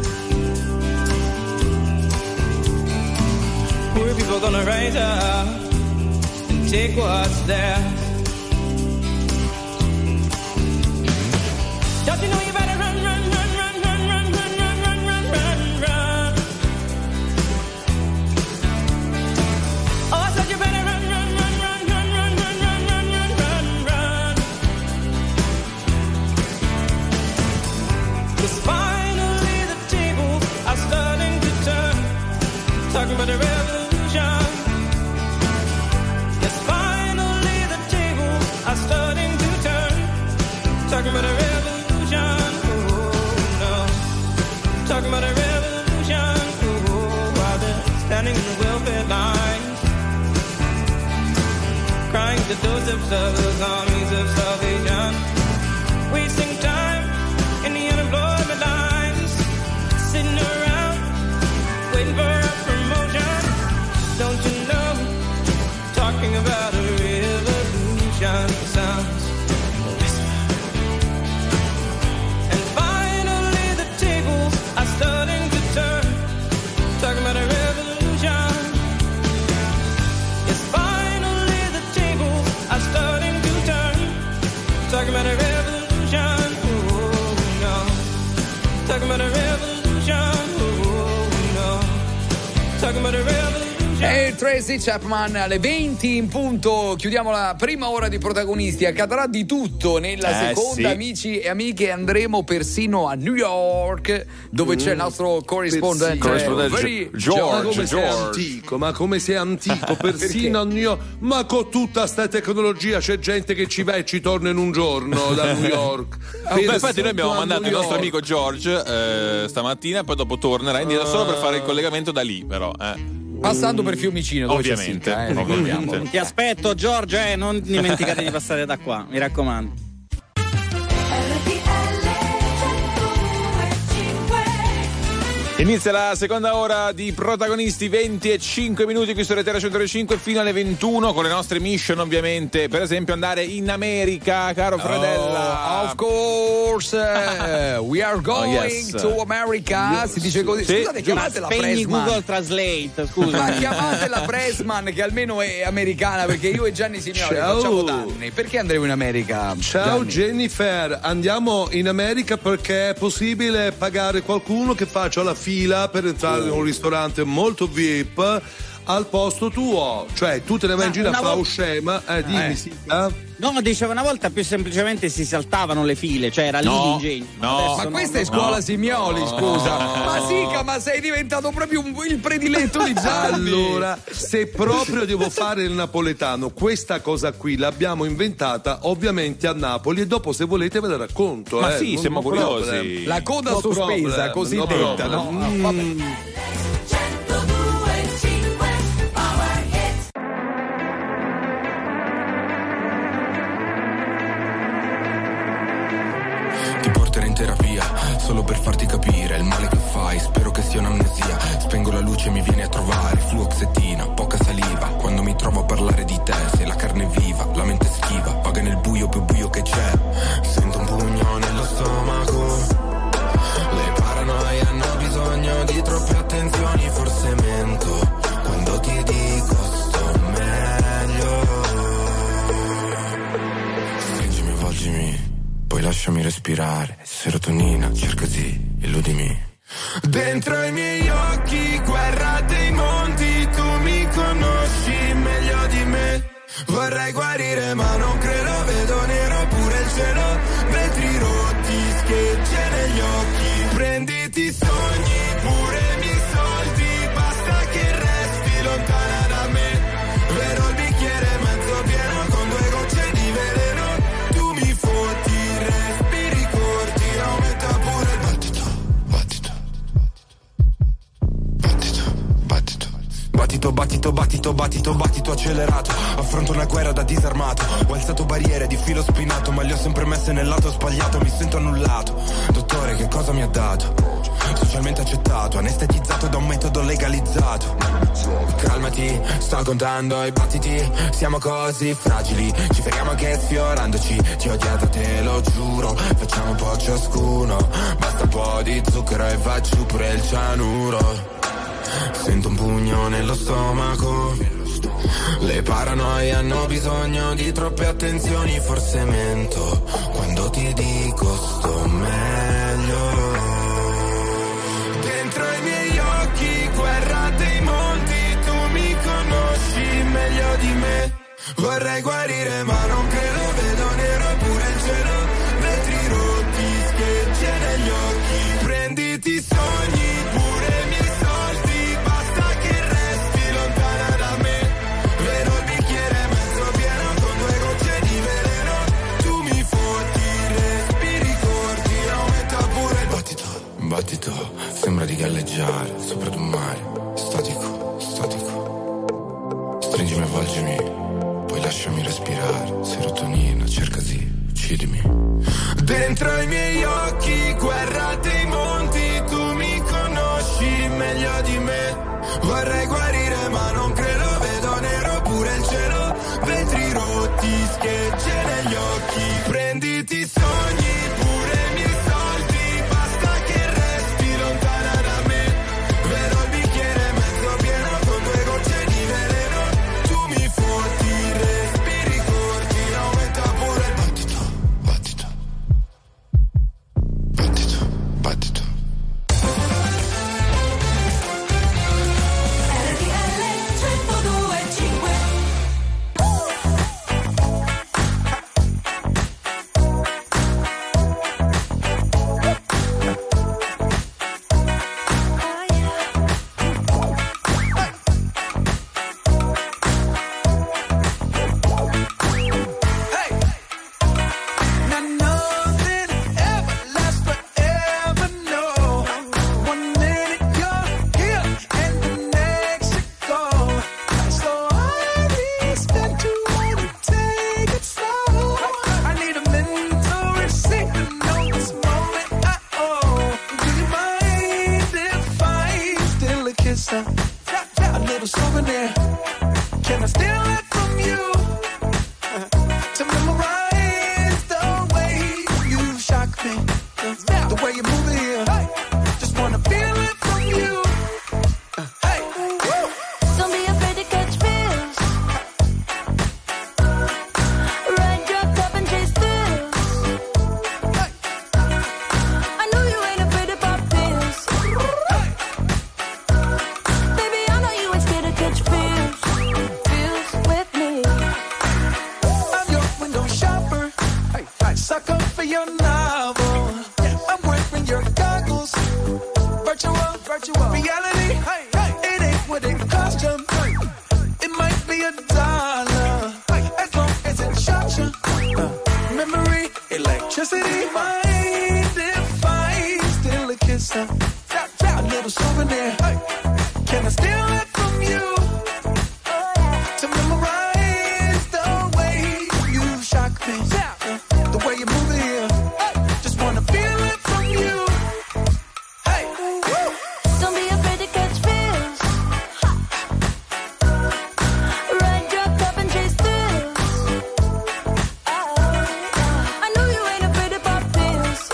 Poor people gonna rise up and take what's theirs. Don't you know you better run, run, run, run, run, run, run, run, run, run, run, run. Oh, I said you better run, run, run, run, run, run, run, run, run, run, run, run. 'Cause finally the tables are starting to turn, talking about a revolution. Yes, finally the tables are starting to turn, talking about a revolution. Talking about a revolution, while they're standing in the welfare lines, crying at the doorsteps of those armies of salvation, wasting time in the unemployment lines, sitting around waiting for a promotion. Don't you know, talking about a revolution sounds. Talking about a revolution. Yes, finally the tables are starting to turn. Talking about a revolution. Oh no. Talking about a revolution. Oh no. Talking about a revolution. E Tracy Chapman alle 20 in punto. Chiudiamo la prima ora di Protagonisti. Accadrà di tutto nella seconda, sì. Amici e amiche. Andremo persino a New York, dove c'è il nostro corrispondente George. Ma come sei antico, persino a New York. Ma con tutta sta tecnologia c'è gente che ci va e ci torna in un giorno da New York. Infatti noi abbiamo mandato il nostro amico George stamattina, poi dopo tornerà indietro solo per fare il collegamento da lì, però. Passando per Fiumicino, dove ovviamente, c'è Sica, Ti aspetto, Giorgio, non dimenticate di passare da qua, mi raccomando. Inizia la seconda ora di Protagonisti, 20 e 5 minuti qui su RTL 105 fino alle 21 con le nostre mission, ovviamente, per esempio andare in America, caro Fradella. Of course, we are going to America. Si dice così. Sì. Scusate, chiamatela Spegni Pressman. Google Translate, scusa. Ma chiamatela Pressman, che almeno è americana, perché io e Gianni Signori facciamo danni. Perché andremo in America? Ciao Gianni? Jennifer, andiamo in America perché è possibile pagare qualcuno che faccia la fila per entrare in un ristorante molto VIP al posto tuo, cioè tu te ne vai in giro a fare scema, dimmi Sica. No, dicevo, una volta più semplicemente si saltavano le file, cioè era lì l'ingegno. Ma questa è scuola Simioli, scusa. Ma Sica, ma sei diventato proprio il prediletto di Gianni. Allora, se proprio devo fare il napoletano, questa cosa qui l'abbiamo inventata ovviamente a Napoli e dopo se volete ve la racconto. Ma sì, siamo curiosi. La coda sospesa, cosiddetta, no? Vabbè. In terapia solo per farti capire il male che fai, spero che sia un'amnesia. Spengo la luce e mi vieni a trovare, fluoxetina, poca saliva. Quando mi trovo a parlare di te, sei la carne viva, la mente schiva, vaga nel buio più buio che c'è. Sento un pugno nello stomaco, le paranoie hanno bisogno di troppe attenzioni, forse mento quando ti dico sto respirare. Serotonina, cerca sì, illudimi. Dentro i miei occhi, guerra dei monti, tu mi conosci meglio di me. Vorrei guarire ma non credo, vedo nero pure il cielo. Vetri rotti, schegge negli occhi. Prenditi i sogni, pure i miei soldi. Basta che resti lontana da me. Vedo il bicchiere mezzo pieno con 2 gocce di veleno. Tu mi fotti, respiri corti, aumenta pure il battito. Battito, battito, battito, battito, battito accelerato. Affronto una guerra da disarmato. Ho alzato barriere di filo spinato, ma le ho sempre messe nel lato sbagliato. Mi sento annullato. Dottore, che cosa mi ha dato? Socialmente accettato, anestetizzato da un metodo legalizzato. Calmati, sto contando i battiti. Siamo così fragili, ci fermiamo anche sfiorandoci. Ti ho odiato, te lo giuro. Facciamo un po' ciascuno. Basta un po' di zucchero e va giù pure il cianuro. Sento un pugno nello stomaco. Le paranoie hanno bisogno di troppe attenzioni. Forse mento quando ti dico sto meglio. Dentro i miei occhi, guerra dei monti, tu mi conosci meglio di me. Vorrei guarire ma non credo, vedo nero pure il cielo. Vetri rotti, schegge negli occhi. Prenditi i sogni, pure i miei soldi. Battito, sembra di galleggiare sopra d'un mare. Statico, statico. Stringimi, avvolgimi, poi lasciami respirare. Serotonina, cerca sì, uccidimi. Dentro i miei occhi, guerra dei monti, tu mi conosci meglio di me. Vorrei guarire ma non credo, vedo nero pure il cielo. Vetri rotti, schegge negli occhi. Prenditi i sogni, pure i miei soldi. Basta che resti lontana da me. Vedo il bicchiere mezzo pieno con 2 gocce di veleno. Tu mi fotti, respiri corti, aumenta pure il battito, battito, battito, battito. A little souvenir. Can I steal it from you? To memorize the way you shock me, the way you move it here. Just wanna feel it from you. Hey, Don't be afraid to catch feels. Ride your cup and chase thrills. I know you ain't afraid to pop pills. Baby, I know you ain't scared to catch feels. Feels with me. I'm your window shopper. Sucker for your novel. I'm wearing your goggles. Virtual reality. It ain't what it cost you. It might be $1 as long as it shocks you. Memory, electricity. Mind if I steal a kiss? A little souvenir. Can I steal it from you? To memorize the way you shock me, the way you move it here. Just wanna feel it from you. Hey, Don't be afraid to catch feels. Ride your cup and chase thrills. I know you ain't afraid to pop pills.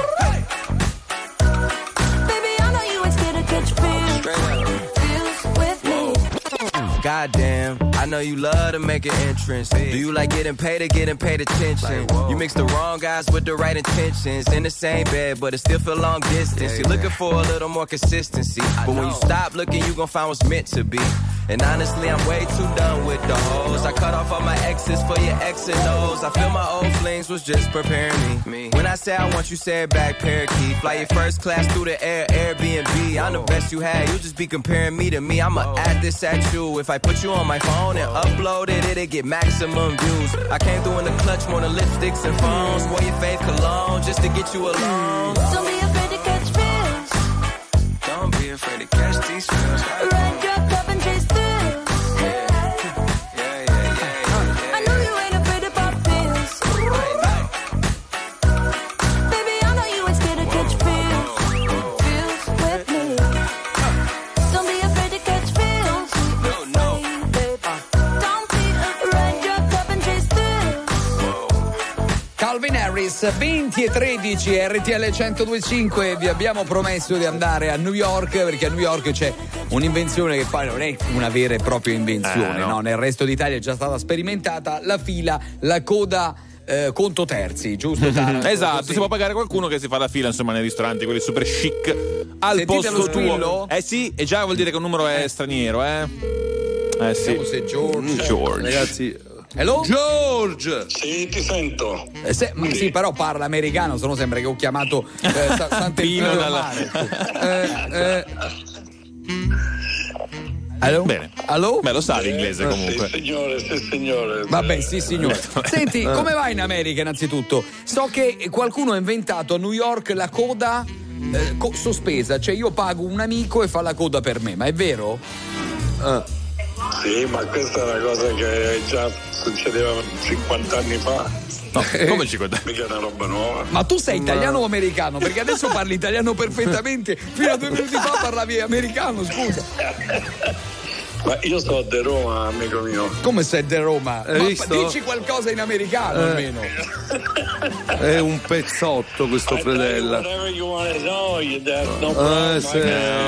Baby, I know you ain't scared to catch feels. Feels with me. Goddamn, I I know you love to make an entrance. Do you like getting paid or getting paid attention? You mix the wrong guys with the right intentions. In the same bed, but it still feel long distance. You're looking for a little more consistency. But when you stop looking, you gon' find what's meant to be. And honestly, I'm way too done with the hoes. I cut off all my exes for your X and O's. I feel my old flings was just preparing me. When I say I want you, say it back, parakeet. Fly your first class through the air, Airbnb. I'm the best you had, you just be comparing me to me. I'ma add this at you. If I put you on my phone and upload it, it'll get maximum views. I came through in the clutch, more than lipsticks and phones. Wore your faith cologne just to get you alone. Don't be afraid to catch feels. Don't be afraid to catch these feels. Ride your cup and chase thrills. I know you ain't afraid to pop pills. Baby, I know you ain't scared to catch feels. Feels with me. Don't be afraid to catch feels. No, baby. Don't be afraid. Ride your cup and chase thrills. Calvin Harris, 20 e 13, RTL 102.5. Vi abbiamo promesso di andare a New York, perché a New York c'è un'invenzione che poi non è una vera e propria invenzione, no? Nel resto d'Italia è già stata sperimentata la fila, la coda conto terzi, giusto? Esatto, si può pagare qualcuno che si fa la fila, insomma, nei ristoranti, quelli super chic, al Sentite posto lo squillo? tuo. Sì, e già vuol dire che un numero è straniero, sì. Vediamo se George. Ragazzi, hello? George! Sì, ti sento. Ma sì, però parla americano, se no sembra che ho chiamato Sant'Elpidio del Mare. Hello? Bene. Hello? Beh, lo sa l'inglese comunque. Sì, signore. Vabbè, sì, signore. Senti, come va in America innanzitutto? So che qualcuno ha inventato a New York la coda sospesa, cioè io pago un amico e fa la coda per me, ma è vero? Sì, ma questa è una cosa che già succedeva 50 anni fa. No, come 50? Mica è una roba nuova. Ma tu sei italiano o americano? Perché adesso parli italiano perfettamente. Fino a 2 minuti fa parlavi americano, scusa. Ma io sono di Roma, amico mio. Come sei di Roma? Ma visto? dici qualcosa in americano almeno. È un pezzotto questo Fredella. Whatever you want to know, that's no problem. Sì.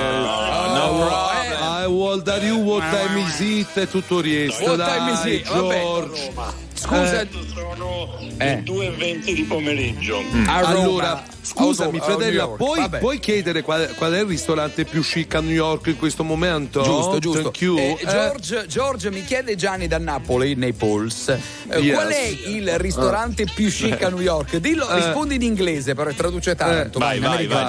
I will tell you what time is it e tutto il resto. What time is it? George. Scusa. Sono le 2:20 di pomeriggio. Allora, scusami, a Fredella, New York. puoi chiedere qual è il ristorante più chic a New York in questo momento? Giusto. Thank you. George, mi chiede Gianni da Napoli, Naples, qual è il ristorante più chic a New York? Dillo, rispondi in inglese, però traduce tanto. Vai.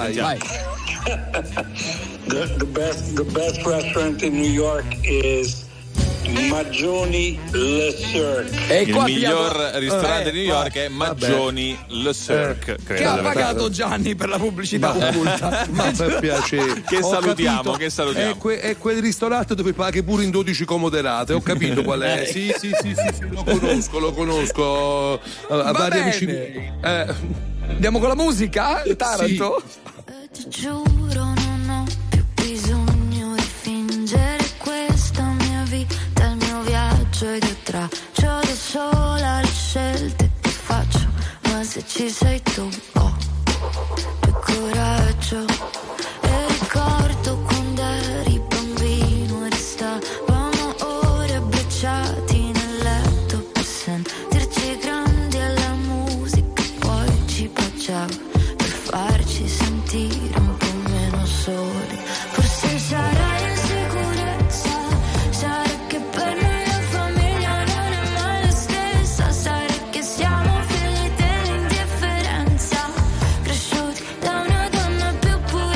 The best restaurant in New York is Maggioni Le Cirque. Il miglior ristorante di New York è Maggioni Le Cirque, che ha pagato Gianni per la pubblicità occulta. Ma per piacere. Che salutiamo. È quel ristorante dove paghi pure in 12 comoderate, ho capito qual è. Sì, lo conosco. Va bene. Andiamo con la musica? Taranto? Ti giuro non ho più bisogno di fingere questa mia vita, il mio viaggio, ed io traccio da sola le scelte che faccio, ma se ci sei tu ho più coraggio. E ricordo quando eri bambino e restavamo ore abbracciati nel letto per sentirci grandi alla musica, poi ci baciavo per farci sentire un po' meno soli. Forse sarai in sicurezza, sarà che per noi la famiglia non è mai la stessa, sarà che siamo figli dell'indifferenza, cresciuti da una donna più pura.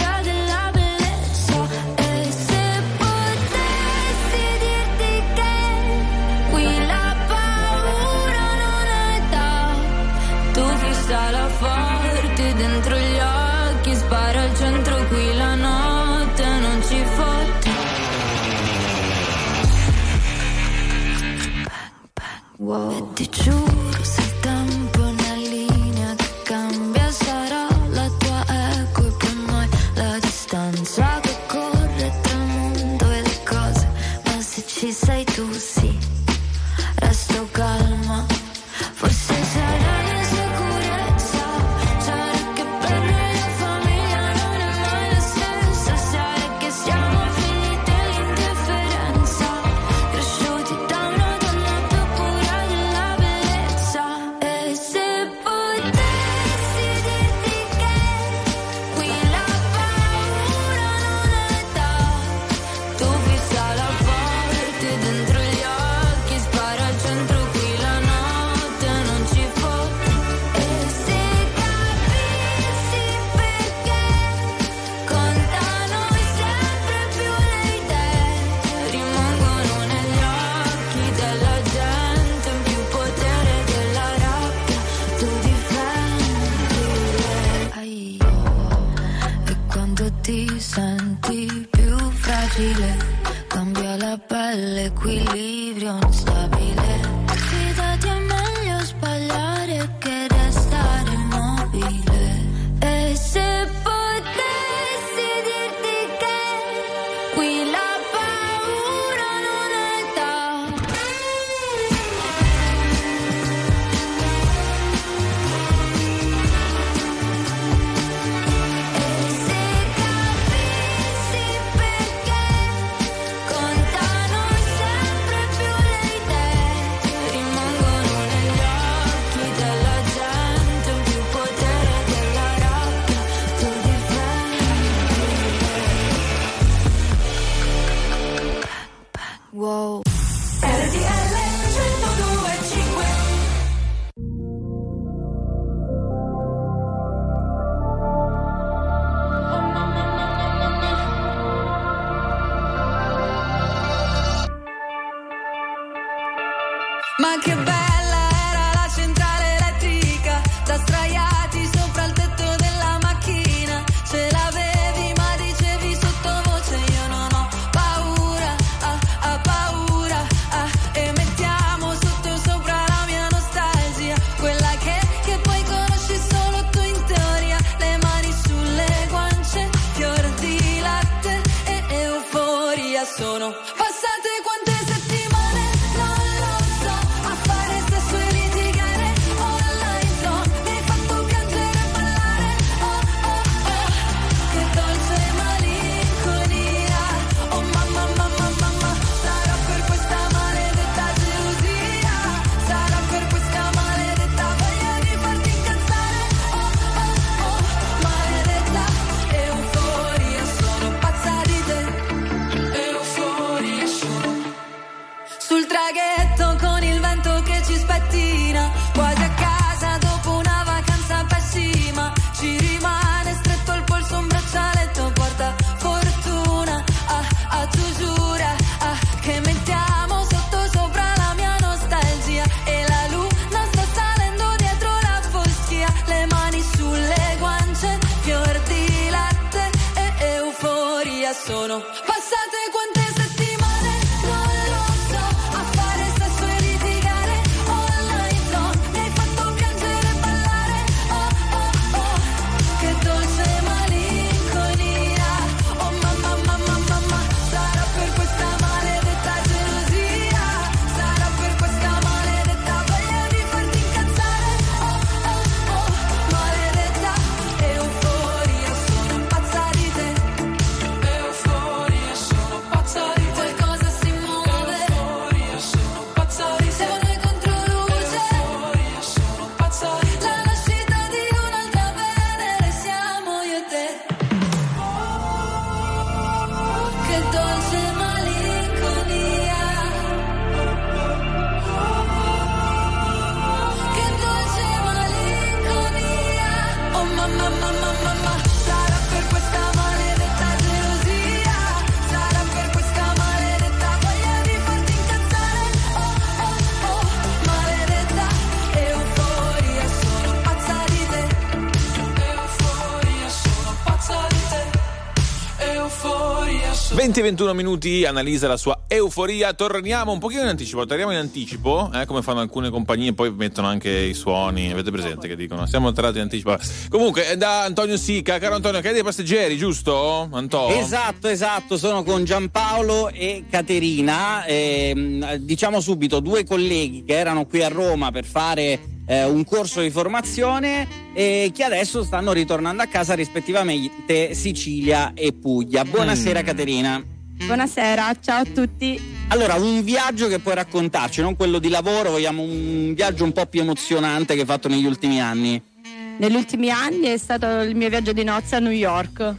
quando ti senti più fragile, cambia la pelle, equilibrio instabile. Fidati, è meglio sbagliare che restare immobile. E se potessi dirti che qui la paura non ha età. E se capissi perché contano sempre più le idee, rimangono negli occhi della gente, un più potere della rabbia, tu difendi. Wow. RTL 102.5. Ma che bella era la centrale elettrica, da sdraiati sopra il tetto della macchina. Ce l'avevi ma dicevi sottovoce io non ho paura, paura, e mettiamo sotto sopra la mia nostalgia, quella che poi conosci solo tu in teoria. Le mani sulle guance, fior di latte e euforia. Sono passate quante settimane, non lo so, a fare sesso e litigare online zone. Mi hai fatto piangere e ballare, oh oh oh, che dolce malinconia. Oh mamma, mamma, mamma, sarà per questa maledetta gelosia, sarà per questa maledetta voglia di farti incazzare, oh oh oh, maledetta euforia. Sono pazza di te, euforia sono. Sul traghetto con il vento che ci spettina, quasi a casa dopo una vacanza pessima. Ci rimane stretto al polso un braccialetto porta fortuna, tu giura, che mettiamo sotto sopra la mia nostalgia. E la luna sta salendo dietro la foschia. Le mani sulle guance, fior di latte e euforia. Sono passate quante settimane, non lo so, a fare sesso e litigare online zone. Mi hai fatto piangere e ballare, oh oh oh, che dolce malinconia. Oh mamma, mamma, mamma, sarà per questa maledetta gelosia, sarà per questa maledetta voglia di farti incazzare, oh oh oh, maledetta euforia. Sono pazza di te, euforia, sono pazza di te. Qualcosa si muove, euforia, sono pazza di te. Siamo noi contro luce, euforia, sono pazza di te. La nascita di un'altra Venere siamo io e te. Che dolce malinconia, che dolce malinconia. Oh mamma, mamma, mamma, sarà per questa maledetta gelosia, sarà per questa maledetta voglia di farti incazzare, oh oh oh, maledetta euforia. Sono pazza di te, euforia, sono pazza di te, euforia. 20-21 minuti, Annalisa la sua euforia. Torniamo un pochino in anticipo, torniamo in anticipo, come fanno alcune compagnie, poi mettono anche i suoni, avete presente che dicono siamo entrati in anticipo. Comunque da Antonio Sica. Caro Antonio, che hai dei passeggeri, giusto? Antonio? Esatto, sono con Giampaolo e Caterina, diciamo subito, due colleghi che erano qui a Roma per fare un corso di formazione e che adesso stanno ritornando a casa rispettivamente Sicilia e Puglia. Buonasera Caterina. Buonasera, ciao a tutti. Allora, un viaggio che puoi raccontarci, non quello di lavoro, vogliamo un viaggio un po' più emozionante che hai fatto negli ultimi anni. Negli ultimi anni è stato il mio viaggio di nozze a New York.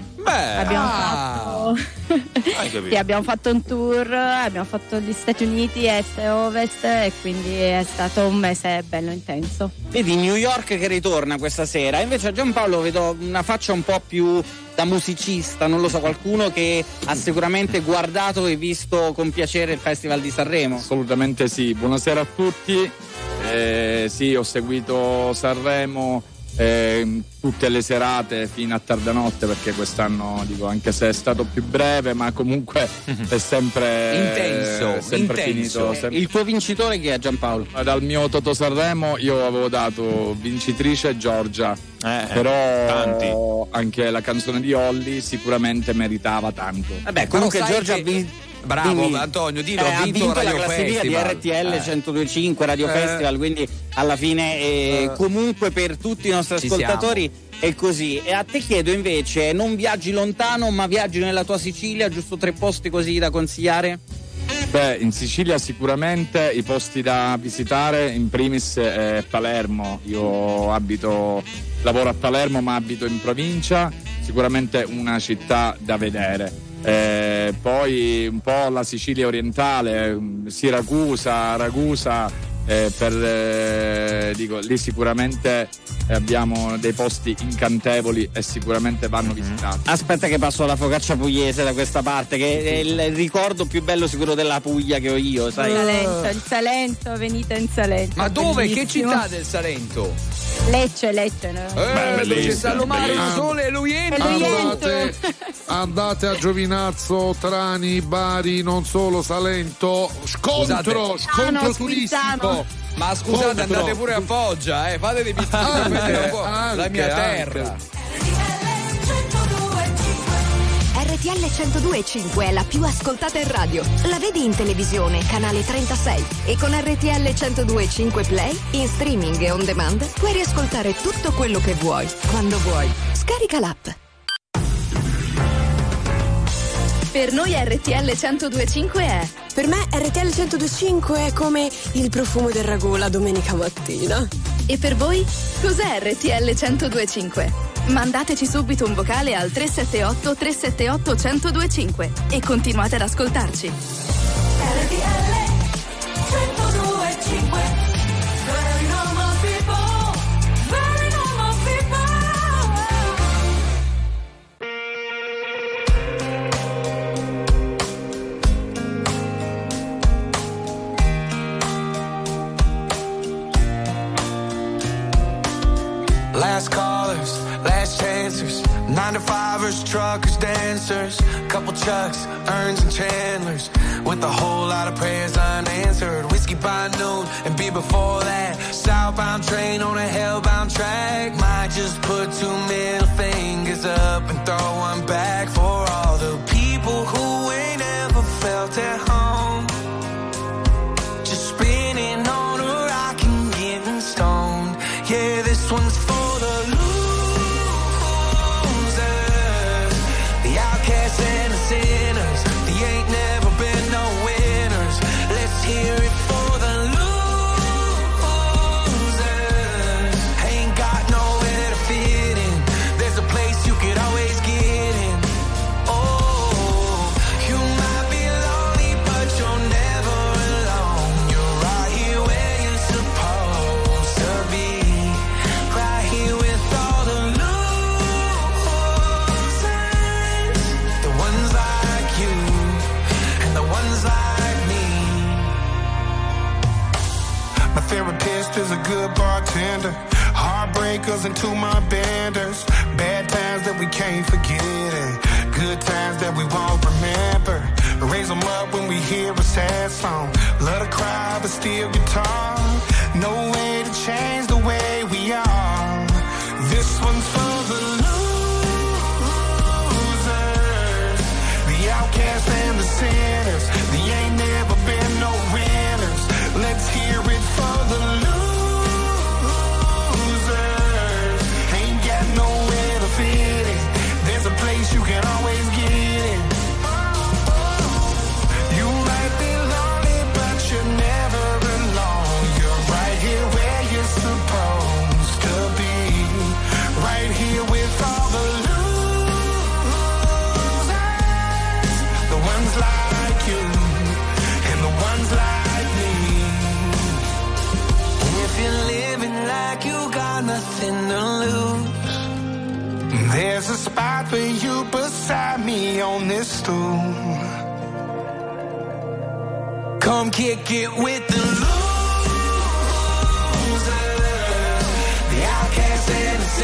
Abbiamo fatto un tour, abbiamo fatto gli Stati Uniti, est e ovest, e quindi è stato un mese bello intenso. Vedi New York che ritorna questa sera, invece a Giampaolo vedo una faccia un po' più da musicista, non lo so, qualcuno che ha sicuramente guardato e visto con piacere il Festival di Sanremo. Assolutamente sì, buonasera a tutti. Sì, ho seguito Sanremo tutte le serate fino a tarda notte, perché quest'anno dico, anche se è stato più breve, ma comunque è sempre finito. Il tuo vincitore chi è, Giampaolo? Dal mio Toto Sanremo io avevo dato vincitrice Giorgia, però tanti. Anche la canzone di Olly sicuramente meritava tanto. Vabbè, comunque Giorgia bravo Antonio, dillo, ha vinto la Radio classifica Festival. di RTL 102.5 Radio Festival, quindi alla fine comunque per tutti i nostri ascoltatori è così. E a te chiedo invece, non viaggi lontano ma viaggi nella tua Sicilia, giusto 3 posti così da consigliare? Beh, in Sicilia sicuramente i posti da visitare, in primis Palermo. Io lavoro a Palermo ma abito in provincia, sicuramente una città da vedere. Poi un po' la Sicilia orientale, Siracusa, Ragusa, lì sicuramente abbiamo dei posti incantevoli e sicuramente vanno visitati. Aspetta che passo la focaccia pugliese da questa parte, che è il ricordo più bello sicuro della Puglia che ho io, sai? Il Salento, venite in Salento. Ma dove? Bellissimo. Che città del Salento? Lecce, no? C'è Salomare, il sole e l'Uiento. Andate a Giovinazzo, Trani, Bari, non solo Salento. Scontro turistico. Ma scusate, andate pure a Foggia, fate dei biscotti, la mia terra. RTL 102.5 è la più ascoltata in radio. La vedi in televisione, canale 36. E con RTL 102.5 Play, in streaming e on demand, puoi riascoltare tutto quello che vuoi, quando vuoi. Scarica l'app. Per noi RTL 102.5 è... Per me RTL 102.5 è come il profumo del ragù la domenica mattina. E per voi? Cos'è RTL 102.5? Mandateci subito un vocale al 378 378 1025 e continuate ad ascoltarci. RTL 102.5. Very normal people, very normal people. Last callers, last chancers, 9-to-5ers, truckers, dancers, couple Chucks, Earns and Chandlers, with a whole lot of prayers unanswered. Whiskey by noon and beer before that. Southbound train on a hellbound track. Might just put 2 middle fingers up and throw one back for all the people who ain't ever felt at home. Just spinning on a rock and getting stoned. Yeah, this one's for the losers, the outcasts and the sinners. They ain't never been no winners. Let's hear it for the losers. Ain't got nowhere to fit in. There's a place you could always get in. Oh, you might be lonely, but you're never alone. You're right here where you're supposed to be. Right here with all the losers, the ones like you and the ones like me. My therapist is a good bartender. Heartbreakers and 2 month benders. Bad times that we can't forget and good times that we won't remember. Raise them up when we hear a sad song. Let her cry but still guitar. No way to change the way we are. This one's for the losers, the outcasts and the sinners. They ain't never been no winners. Let's hear it for the losers. Ain't got nowhere to fit in. There's a place you can always get in. You might be lonely, but you're never alone. You're right here where you're supposed to be. Right here with all the losers, the ones like you and the ones like me. If you're living like you got nothing to lose, there's a spot for you beside me on this stool. Come kick it with the losers, the outcasts and the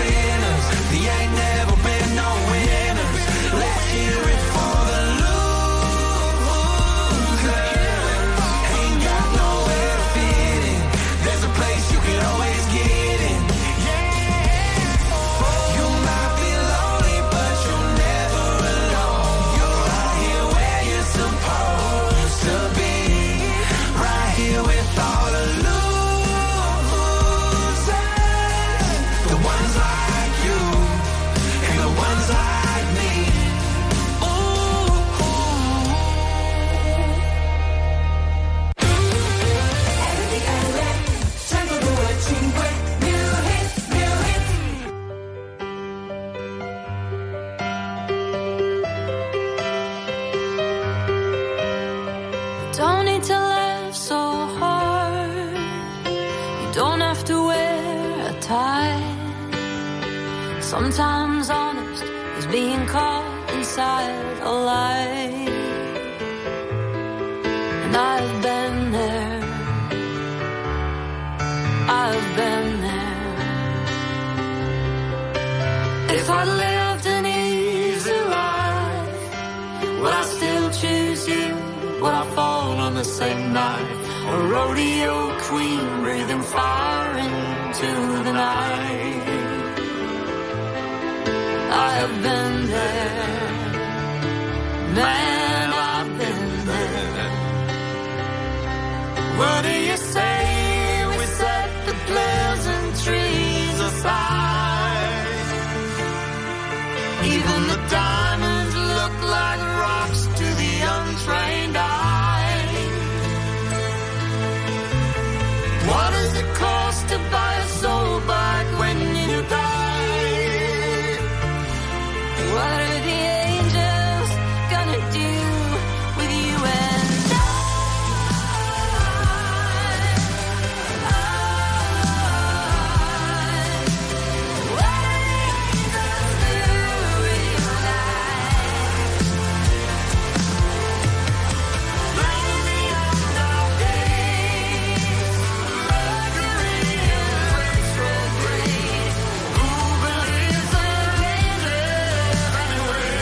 Sometimes honest is being caught inside a lie. And I've been there. I've been there. If I lived an easy life, would I still choose you? Would I fall on the same knife? A rodeo queen breathing fire into the night. I have been there, man, I've been there. What do you say we set the pleasantries aside? Even the diamonds look like rocks to the untrained eye. What does it cost to buy a soul back when you die? What are the angels gonna do with you and I? What are the angels do with you and I? Bring the end of days, Mercury and retrograde. Who believes in angels anyway?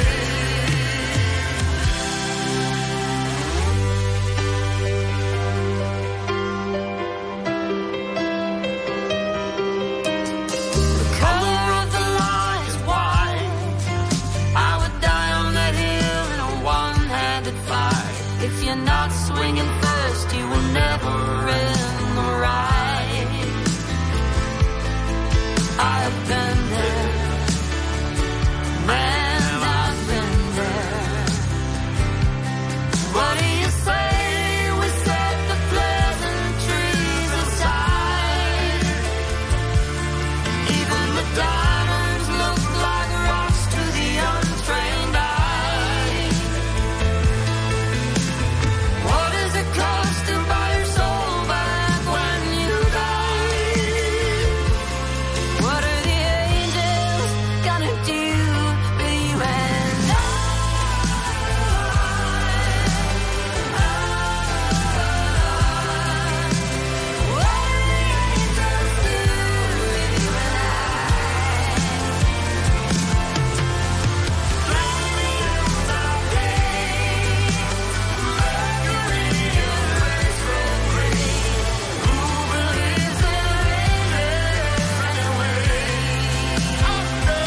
The color of the light is white. I would die on that hill in a one-handed fight. If you're not swinging first, you will never end the ride. I've been there, man, I've been there. What do you say we set the pleasantries aside? Even the diamonds look like rocks to the untrained eye. What does it cost to buy your soul back when you die? What are the angels gonna do with you and I? What are the angels do with you and I? Bring the end of days, Mercury and retrograde. Who believes in angels anyway? Oh no.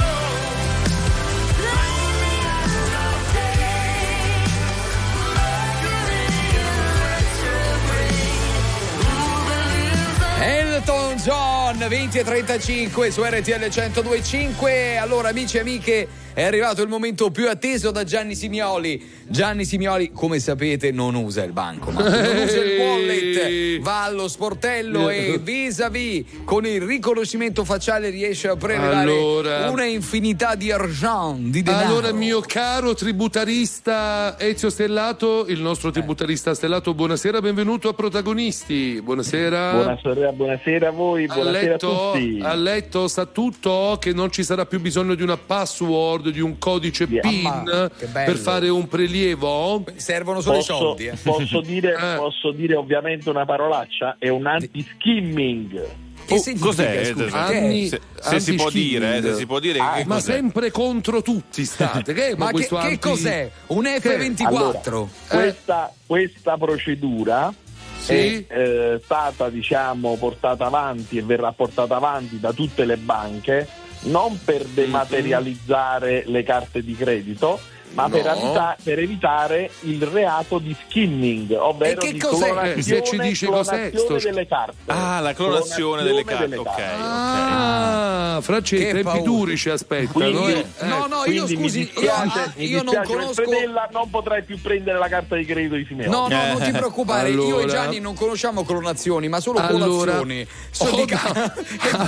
Bring the end of days, Mercury and retrograde. Who believes in Elton John 20:35 su RTL 102.5. Allora, amici e amiche, è arrivato il momento più atteso da Gianni Simioli. Gianni Simioli, come sapete, non usa il banco, ma non usa il wallet, va allo sportello e vis-à-vis con il riconoscimento facciale riesce a prelevare una infinità di argent, di denaro. Allora, mio caro tributarista Ezio Stellato, il nostro tributarista Stellato, buonasera, benvenuto a Protagonisti. Buonasera. Buonasera a voi, buonasera a tutti. A letto, sa tutto che non ci sarà più bisogno di una password, di un codice PIN per fare un prelievo. Servono solo i soldi. Posso dire ovviamente una parolaccia, è un anti-skimming. Che significa, cos'è? scusa? Se si può dire, se si può dire che ma cos'è? sempre contro tutti state. Che cos'è? Un F24? Allora, questa procedura è stata, diciamo, portata avanti e verrà portata avanti da tutte le banche, non per dematerializzare le carte di credito, ma per evitare il reato di skimming, ovvero di clonazione, se ci dice clonazione delle carte. Ah, la clonazione delle carte. Ok. Francesco, i tempi duri ci aspettano. Io scusi, io non conosco. Non potrai più prendere la carta di credito di Simeone. No, non ti preoccupare, io e Gianni non conosciamo clonazioni, ma solo colazioni.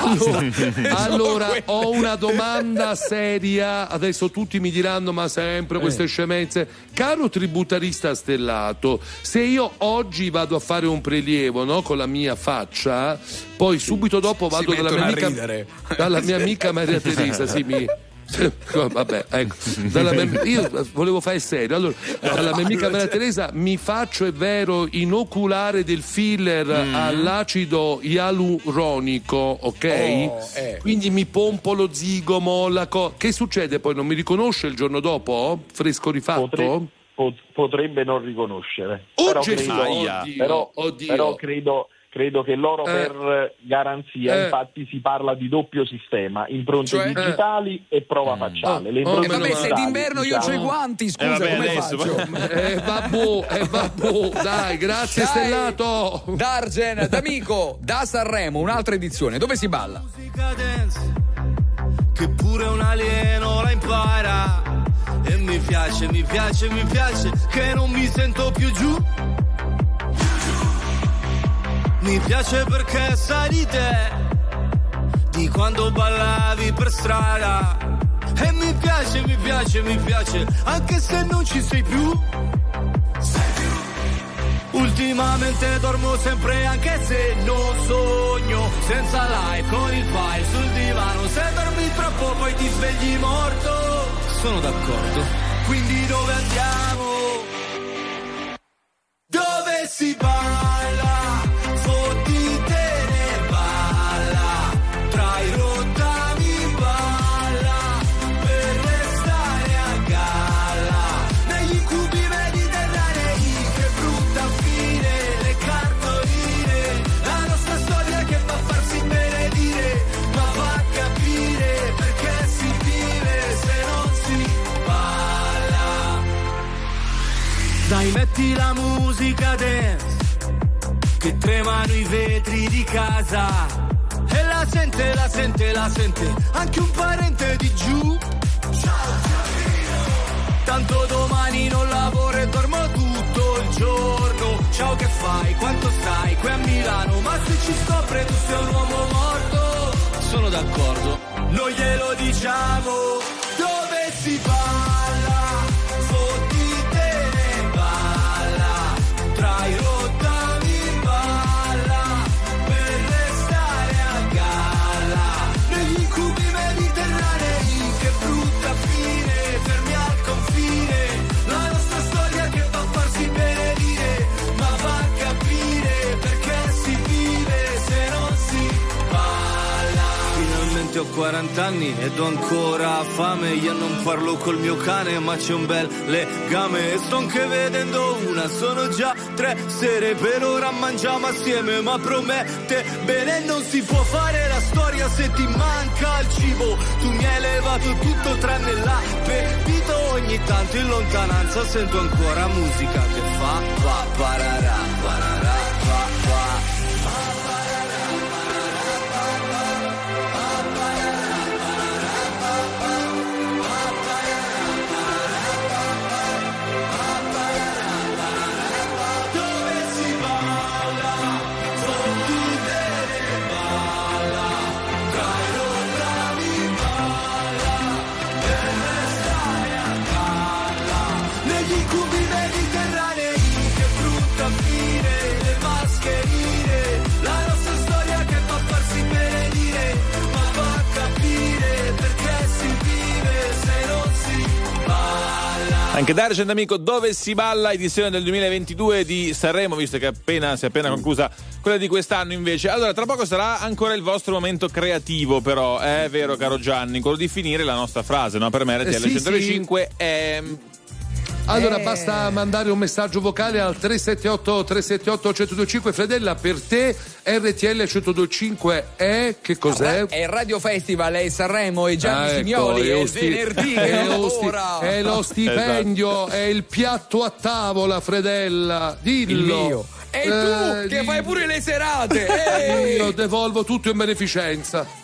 Allora, ho una domanda seria. Adesso tutti mi diranno: ma sempre sempre queste scemenze. Caro tributarista stellato, se io oggi vado a fare un prelievo, no, con la mia faccia, poi subito dopo vado dalla mia amica Maria Teresa, vabbè, ecco. Io volevo fare serio. Allora, dalla mia amica Maria Teresa mi faccio, è vero, inoculare del filler all'acido ialuronico, ok? Quindi mi pompo lo zigomo, che succede poi? Non mi riconosce il giorno dopo? Fresco rifatto? Potrebbe non riconoscere. Oddio. Credo che loro per garanzia, infatti si parla di doppio sistema, impronte digitali e prova facciale. Le impronte vabbè, se digitali, d'inverno io c'ho i guanti, scusa, come faccio? Vabbè, dai, grazie stellato. Dargen, d'amico, da Sanremo, un'altra edizione, dove si balla? Che pure un alieno la impara. E mi piace, che non mi sento più giù. Mi piace perché sai di te, di quando ballavi per strada. E mi piace, anche se non ci sei più. Ultimamente dormo sempre anche se non sogno, senza live con il file sul divano. Se dormi troppo poi ti svegli morto. Sono d'accordo, quindi dove andiamo? Dove si balla? Dai, metti la musica dance, che tremano i vetri di casa. E la sente, anche un parente di giù. Tanto domani non lavoro e dormo tutto il giorno. Ciao, che fai? Quanto stai? Qui a Milano, ma se ci scopre tu sei un uomo morto. Sono d'accordo, non glielo diciamo. Dove si balla? Tra i rottami in balla, per restare a galla, negli incubi mediterranei, che brutta fine, fermi al confine, la nostra storia che va a farsi benedire, ma va a capire perché si vive se non si balla. Finalmente ho 40 anni ed ho ancora fame, io non parlo col mio cane ma c'è un bel legame e sto anche vedendo una, sono già 3 sere, per ora mangiamo assieme ma promette bene, non si può fare la storia se ti manca il cibo, tu mi hai levato tutto tranne l'appetito, ogni tanto in lontananza sento ancora musica che fa pa pararà pararà pa pa. Anche Dargen, amico, dove si balla, edizione del 2022 di Sanremo, visto che si è appena conclusa quella di quest'anno invece. Allora, tra poco sarà ancora il vostro momento creativo, però, è vero, caro Gianni, quello di finire la nostra frase, no? Per me RTL 105 è... Allora basta mandare un messaggio vocale al 378-378-1025. Fredella, per te RTL 1025 è che cos'è? È il Radio Festival, è Sanremo, e Gianni Simioli, è il venerdì, è lo stipendio, è il piatto a tavola, Fredella, dillo. Il mio. E tu che fai pure le serate. Io devolvo tutto in beneficenza.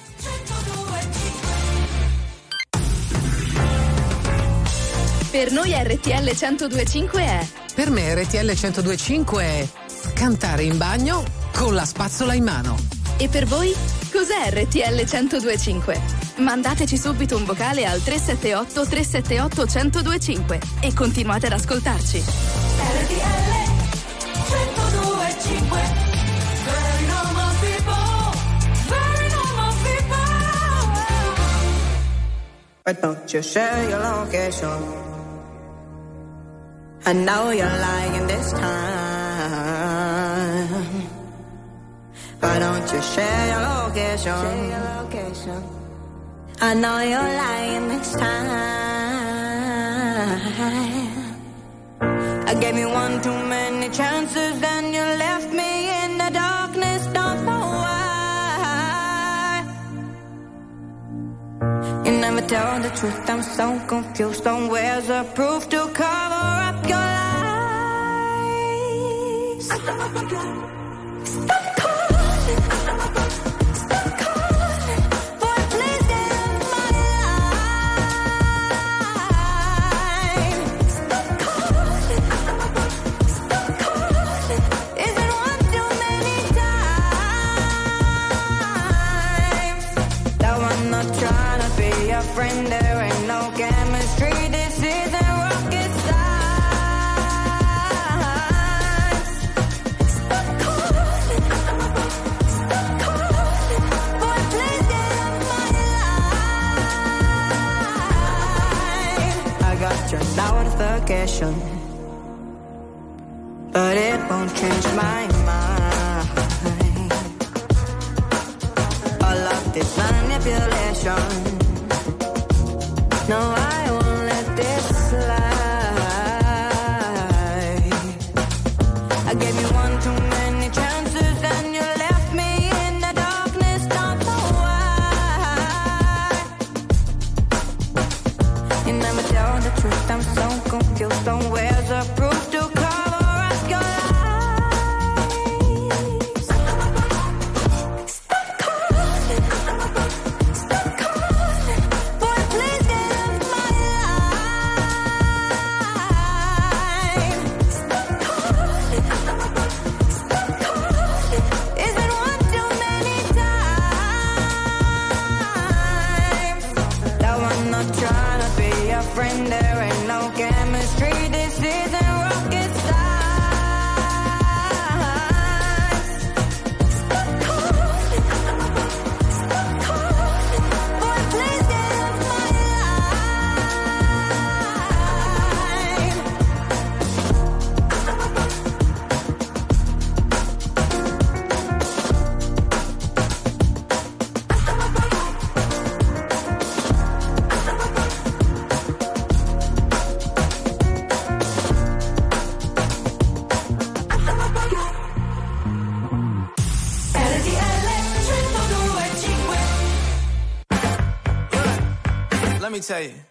Per noi RTL 1025 è... Per me RTL 1025 è cantare in bagno con la spazzola in mano. E per voi? Cos'è RTL 1025? Mandateci subito un vocale al 378 378 1025 e continuate ad ascoltarci. RTL 102.5. Very normal people, very normal people. But don't you share your location. I know you're lying this time. Why don't you share your location? I know you're lying this time. I gave you one too many chances, and you left me in the darkness. Don't know why. You never tell the truth. I'm so confused on where's the proof to cover up your lies. Stop calling. Stop calling. Boy, please get off my line. Stop calling. Stop calling. Is it one too many times? No, I'm not trying to be your friend. There ain't no chemistry. This isn't rocket science. Stop calling. Stop calling. Boy, please get off my line. I got your notification, but it won't change my mind. All of this manipulation, no, I won't let this slide. I gave you one too many chances, and you left me in the darkness. Don't know why. You never tell the truth. I'm so confused on where's the proof to cover up your lies. Stop calling. Stop calling. Boy, please get off my line. Stop calling. Stop calling. Is it one too many times? No, I'm not trying to be your friend. There ain't no chemistry. This isn't rocket science. Stop calling. Stop calling. Boy, please get off my line. RTL 102.5. Let me tell you.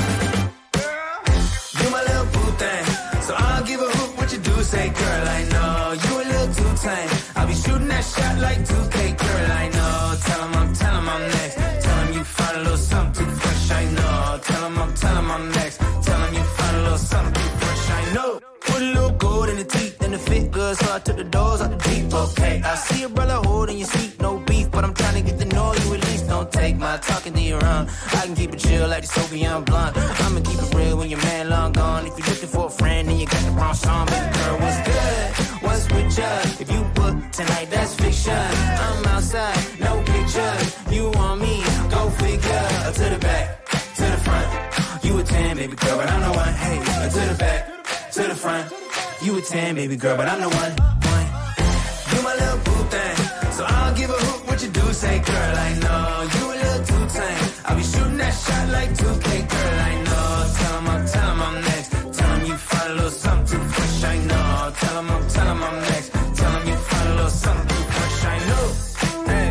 You my little boo thing, so I'll give a hoot what you do. Say, girl, I know you a little too tame. I'll be shooting that shot like 2K, girl, I know. Tell him I'm next. Tell him you find a little something too fresh, I know. Tell him I'm next. Tell him you find a little something too fresh, I know. Put a little gold in the teeth and the fit good, so I took the doors out the Jeep, okay. I see a brother holding your seat, no beef, but I'm trying to get to know you at least. Don't take my talking to your own. I can keep it chill like the Soviet blunt. I'ma keep it real when your man long gone. If you're looking for a friend, then you got the wrong song. Baby girl, what's good? What's with ya? If you book tonight, that's fiction. I'm outside, no pictures. You want me? Go figure. To the back, to the front. You a 10, baby girl, but I'm the one. Hey, to the back, to the front. You a 10, baby girl, but I'm the one. You my little boo thing, so I'll give a hoot what you do. Say, girl, I know you a little too tame. I'll be shooting that shot like 2K, girl, I know. Tell him I'm next. Tell him you find a little something too fresh, I know. Tell him I'm next. Tell him you find a little something too fresh, I know. Hey,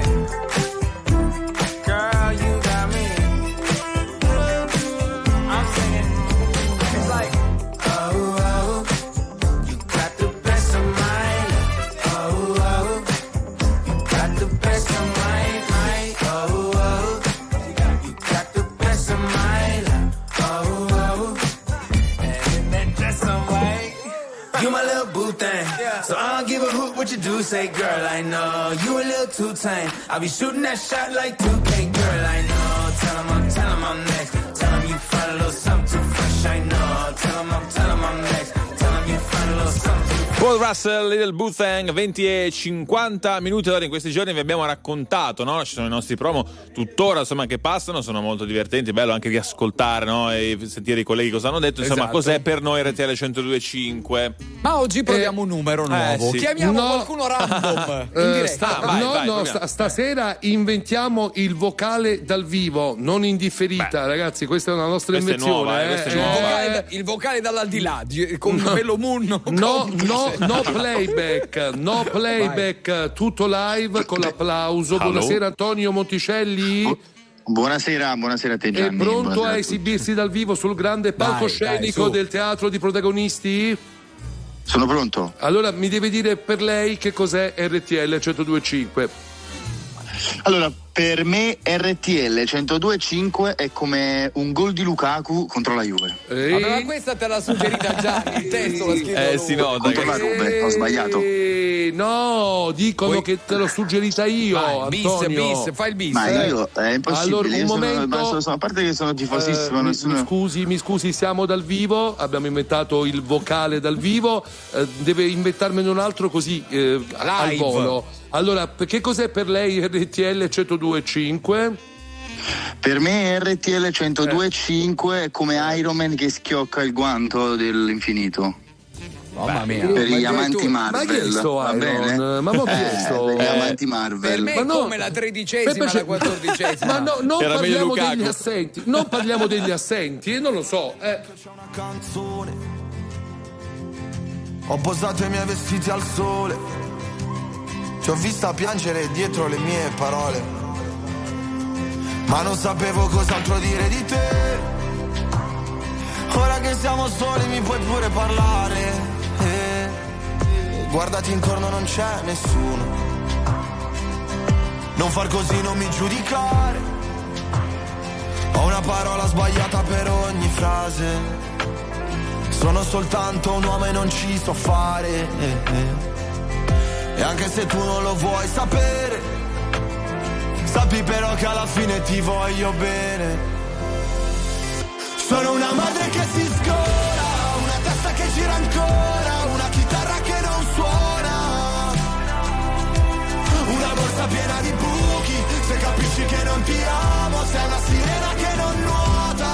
girl, you got me. I'm singing. It's like, oh, you got the best of mine. Oh, you got the best of mine. Oh, you got the best of mine. Oh, and that dress on white. You my little boo thing, so I don't give a hoot what you do. Say, girl, I know you a little too tame. I'll be shooting that shot like 2K, girl, I know. Tell find a little something too fresh, I know. Tell 'em I'm next. Tell 'em you find a little something. Paul Russell, Little Boothang, 20:50 minuti. Allora, in questi giorni vi abbiamo raccontato, no? Ci sono i nostri promo tuttora, insomma, che passano, sono molto divertenti, bello anche riascoltare, no? E sentire i colleghi cosa hanno detto, insomma, Esatto. cos'è per noi RTL 102.5. Ma oggi proviamo un numero nuovo. sì. Chiamiamo qualcuno random in diretta. vai, stasera inventiamo il vocale dal vivo, non in differita, ragazzi, questa è una nostra Questa è invenzione. nuova, questa è nuova. Il vocale dall'aldilà con Bello Moon. No playback, tutto live con l'applauso. Hello. Buonasera Antonio Monticelli. Buonasera a te È Gianni. pronto Buonasera a tutti. esibirsi dal vivo sul grande palcoscenico su. del teatro di protagonisti? Sono pronto. Allora mi deve dire per lei che cos'è RTL 102.5. Allora, per me RTL 102.5 è come un gol di Lukaku contro la Juve. Vabbè, ma questa te l'ha suggerita Gianni, il testo l'ha scritto lui. si nota. Contro la Juve, ho sbagliato. No, dicono che te l'ho suggerita io. Vai, Antonio. bis, fai il bis. Ma io è impossibile. Allora, un io momento. a parte che sono tifosissimo, nessuno. Mi scusi, siamo dal vivo, abbiamo inventato il vocale dal vivo, deve inventarmene un altro così al volo. Allora, che cos'è per lei RTL 102.5? Per me RTL 102.5 è come Iron Man che schiocca il guanto dell'infinito. Mamma mia. Per gli Ma amanti tu- Marvel. Ma chi è sto va Iron? bene? Ma mo chi è sto? Per gli amanti Marvel. Per me è come la 13ª e la 14ª. Ma no, non Era meglio parliamo Lukaku. degli assenti. Non parliamo degli assenti, non lo so. Canzone. Ho posato i miei vestiti al sole. Ti ho vista piangere dietro le mie parole. Ma non sapevo cos'altro dire di te. Ora che siamo soli mi puoi pure parlare. Guardati intorno, non c'è nessuno. Non far così, non mi giudicare. Ho una parola sbagliata per ogni frase. Sono soltanto un uomo e non ci so fare. E anche se tu non lo vuoi sapere, sappi però che alla fine ti voglio bene. Sono una madre che si scola, una testa che gira ancora, una chitarra che non suona, una borsa piena di buchi. Se capisci che non ti amo, sei una sirena che non nuota.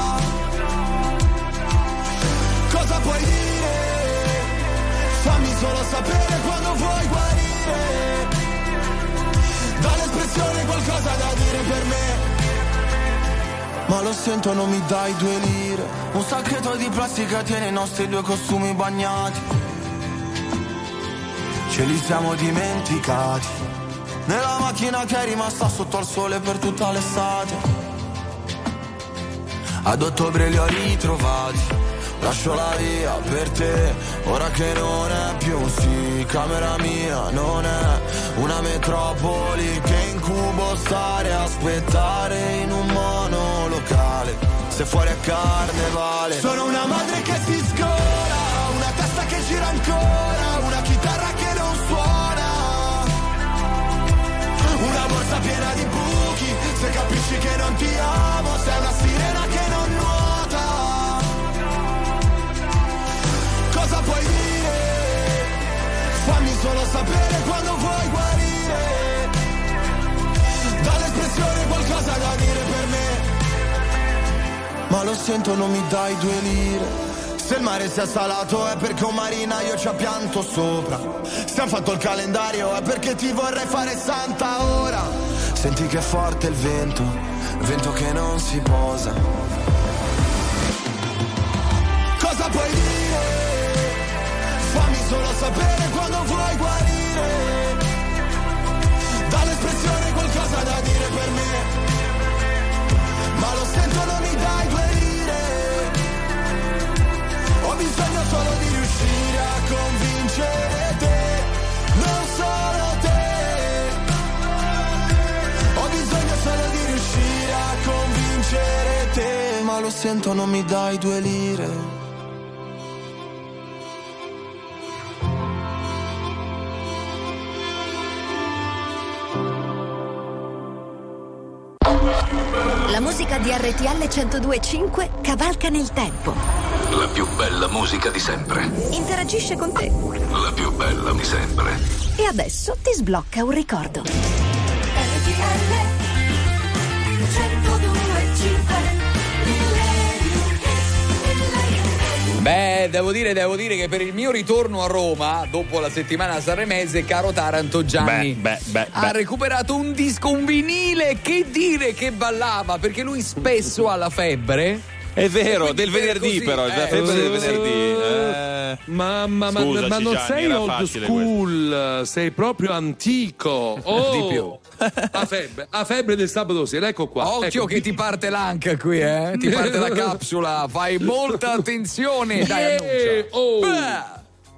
Cosa puoi dire? Fammi solo sapere quando vuoi guarire. Dall'espressione qualcosa da dire per me. Ma lo sento, non mi dai 2 lire. Un sacchetto di plastica tiene i nostri 2 costumi bagnati. Ce li siamo dimenticati nella macchina che è rimasta sotto al sole per tutta l'estate. Ad ottobre li ho ritrovati. Lascio la via per te, ora che non è più sì, camera mia non è una metropoli che incubo stare a aspettare in un monolocale, se fuori è carnevale. Sono una madre che si sgola, una testa che gira ancora, una chitarra che non suona, una borsa piena di buchi. Se capisci che non ti amo, sei una sirena che non nuota. Cosa puoi dire? Fammi solo sapere quando vuoi guarire. Dall'espressione qualcosa da dire per me. Ma lo sento, non mi dai 2 lire. Se il mare sia salato è perché un marinaio ci ha pianto sopra. Se han fatto il calendario è perché ti vorrei fare santa ora. Senti che è forte il vento che non si posa. Cosa puoi dire? Fammi solo sapere quando vuoi guarire. Dall'espressione qualcosa da dire per me. Ma lo sento, non mi dai 2 lire. Ho bisogno solo di riuscire a convincere te, non solo te. Ho bisogno solo di riuscire a convincere te. Ma lo sento, non mi dai 2 lire. La musica di RTL 102.5 cavalca nel tempo. La più bella musica di sempre. Interagisce con te. La più bella di sempre. E adesso ti sblocca un ricordo. Beh, devo dire che per il mio ritorno a Roma, dopo la settimana sanremese, caro Taranto Gianni ha recuperato un disco, un vinile, che dire che ballava, perché lui spesso ha la febbre. È vero, del venerdì però, la febbre del venerdì. Ma non sei old school, sei proprio antico. Di più. A febbre del sabato sera, ecco qua. Occhio ecco. che ti parte l'anca qui, ti parte la capsula, fai molta attenzione, dai, annuncia.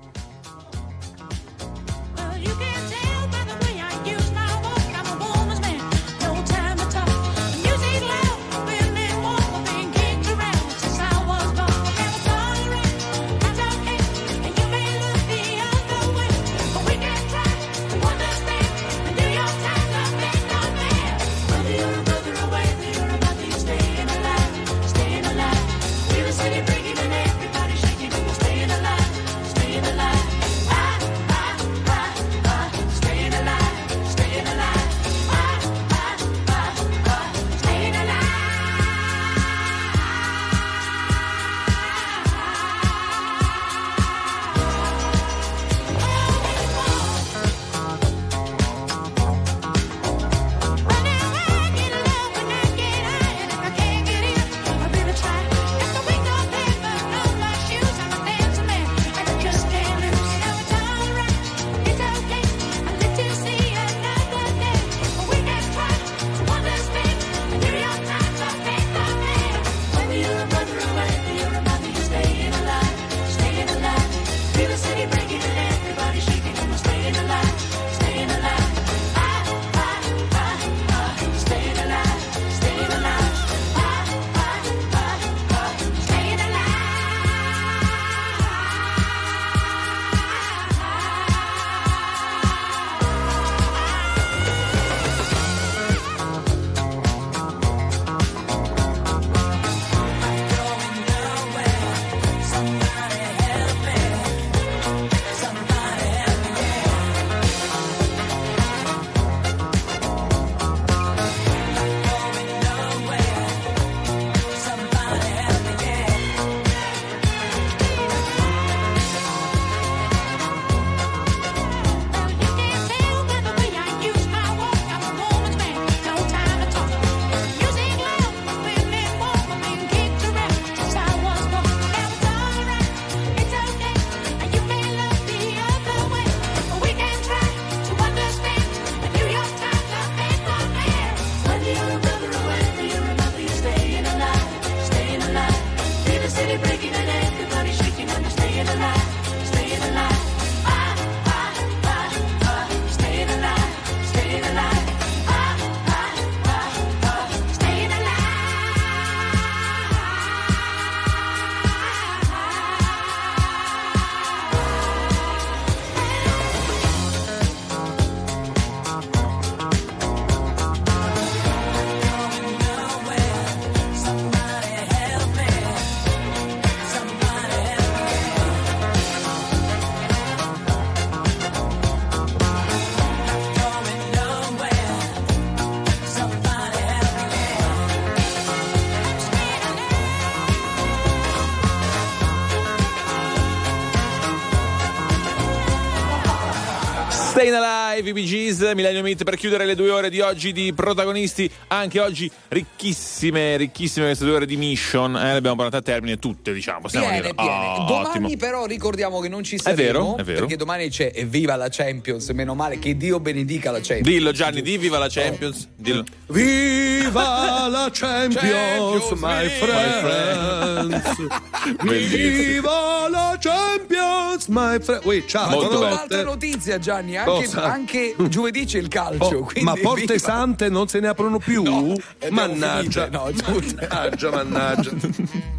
Stayin' Alive, i Bee Gees, Millennium Hit, per chiudere le 2 ore di oggi di protagonisti. Anche oggi ricchissime queste 2 ore di Mission, le abbiamo portate a termine tutte, diciamo. Piene. Domani ottimo. Però ricordiamo che non ci saremo, è vero. perché domani c'è Viva la Champions, meno male, che Dio benedica la Champions. Dillo Gianni, di Viva la Champions. Dillo. Viva la Champions, my friends. Viva la Champions, my friends. Ciao. Un'altra notizia, Gianni, anche giovedì c'è il calcio. Ma porte sante non se ne aprono più? No, mannaggia. Finite, no, mannaggia.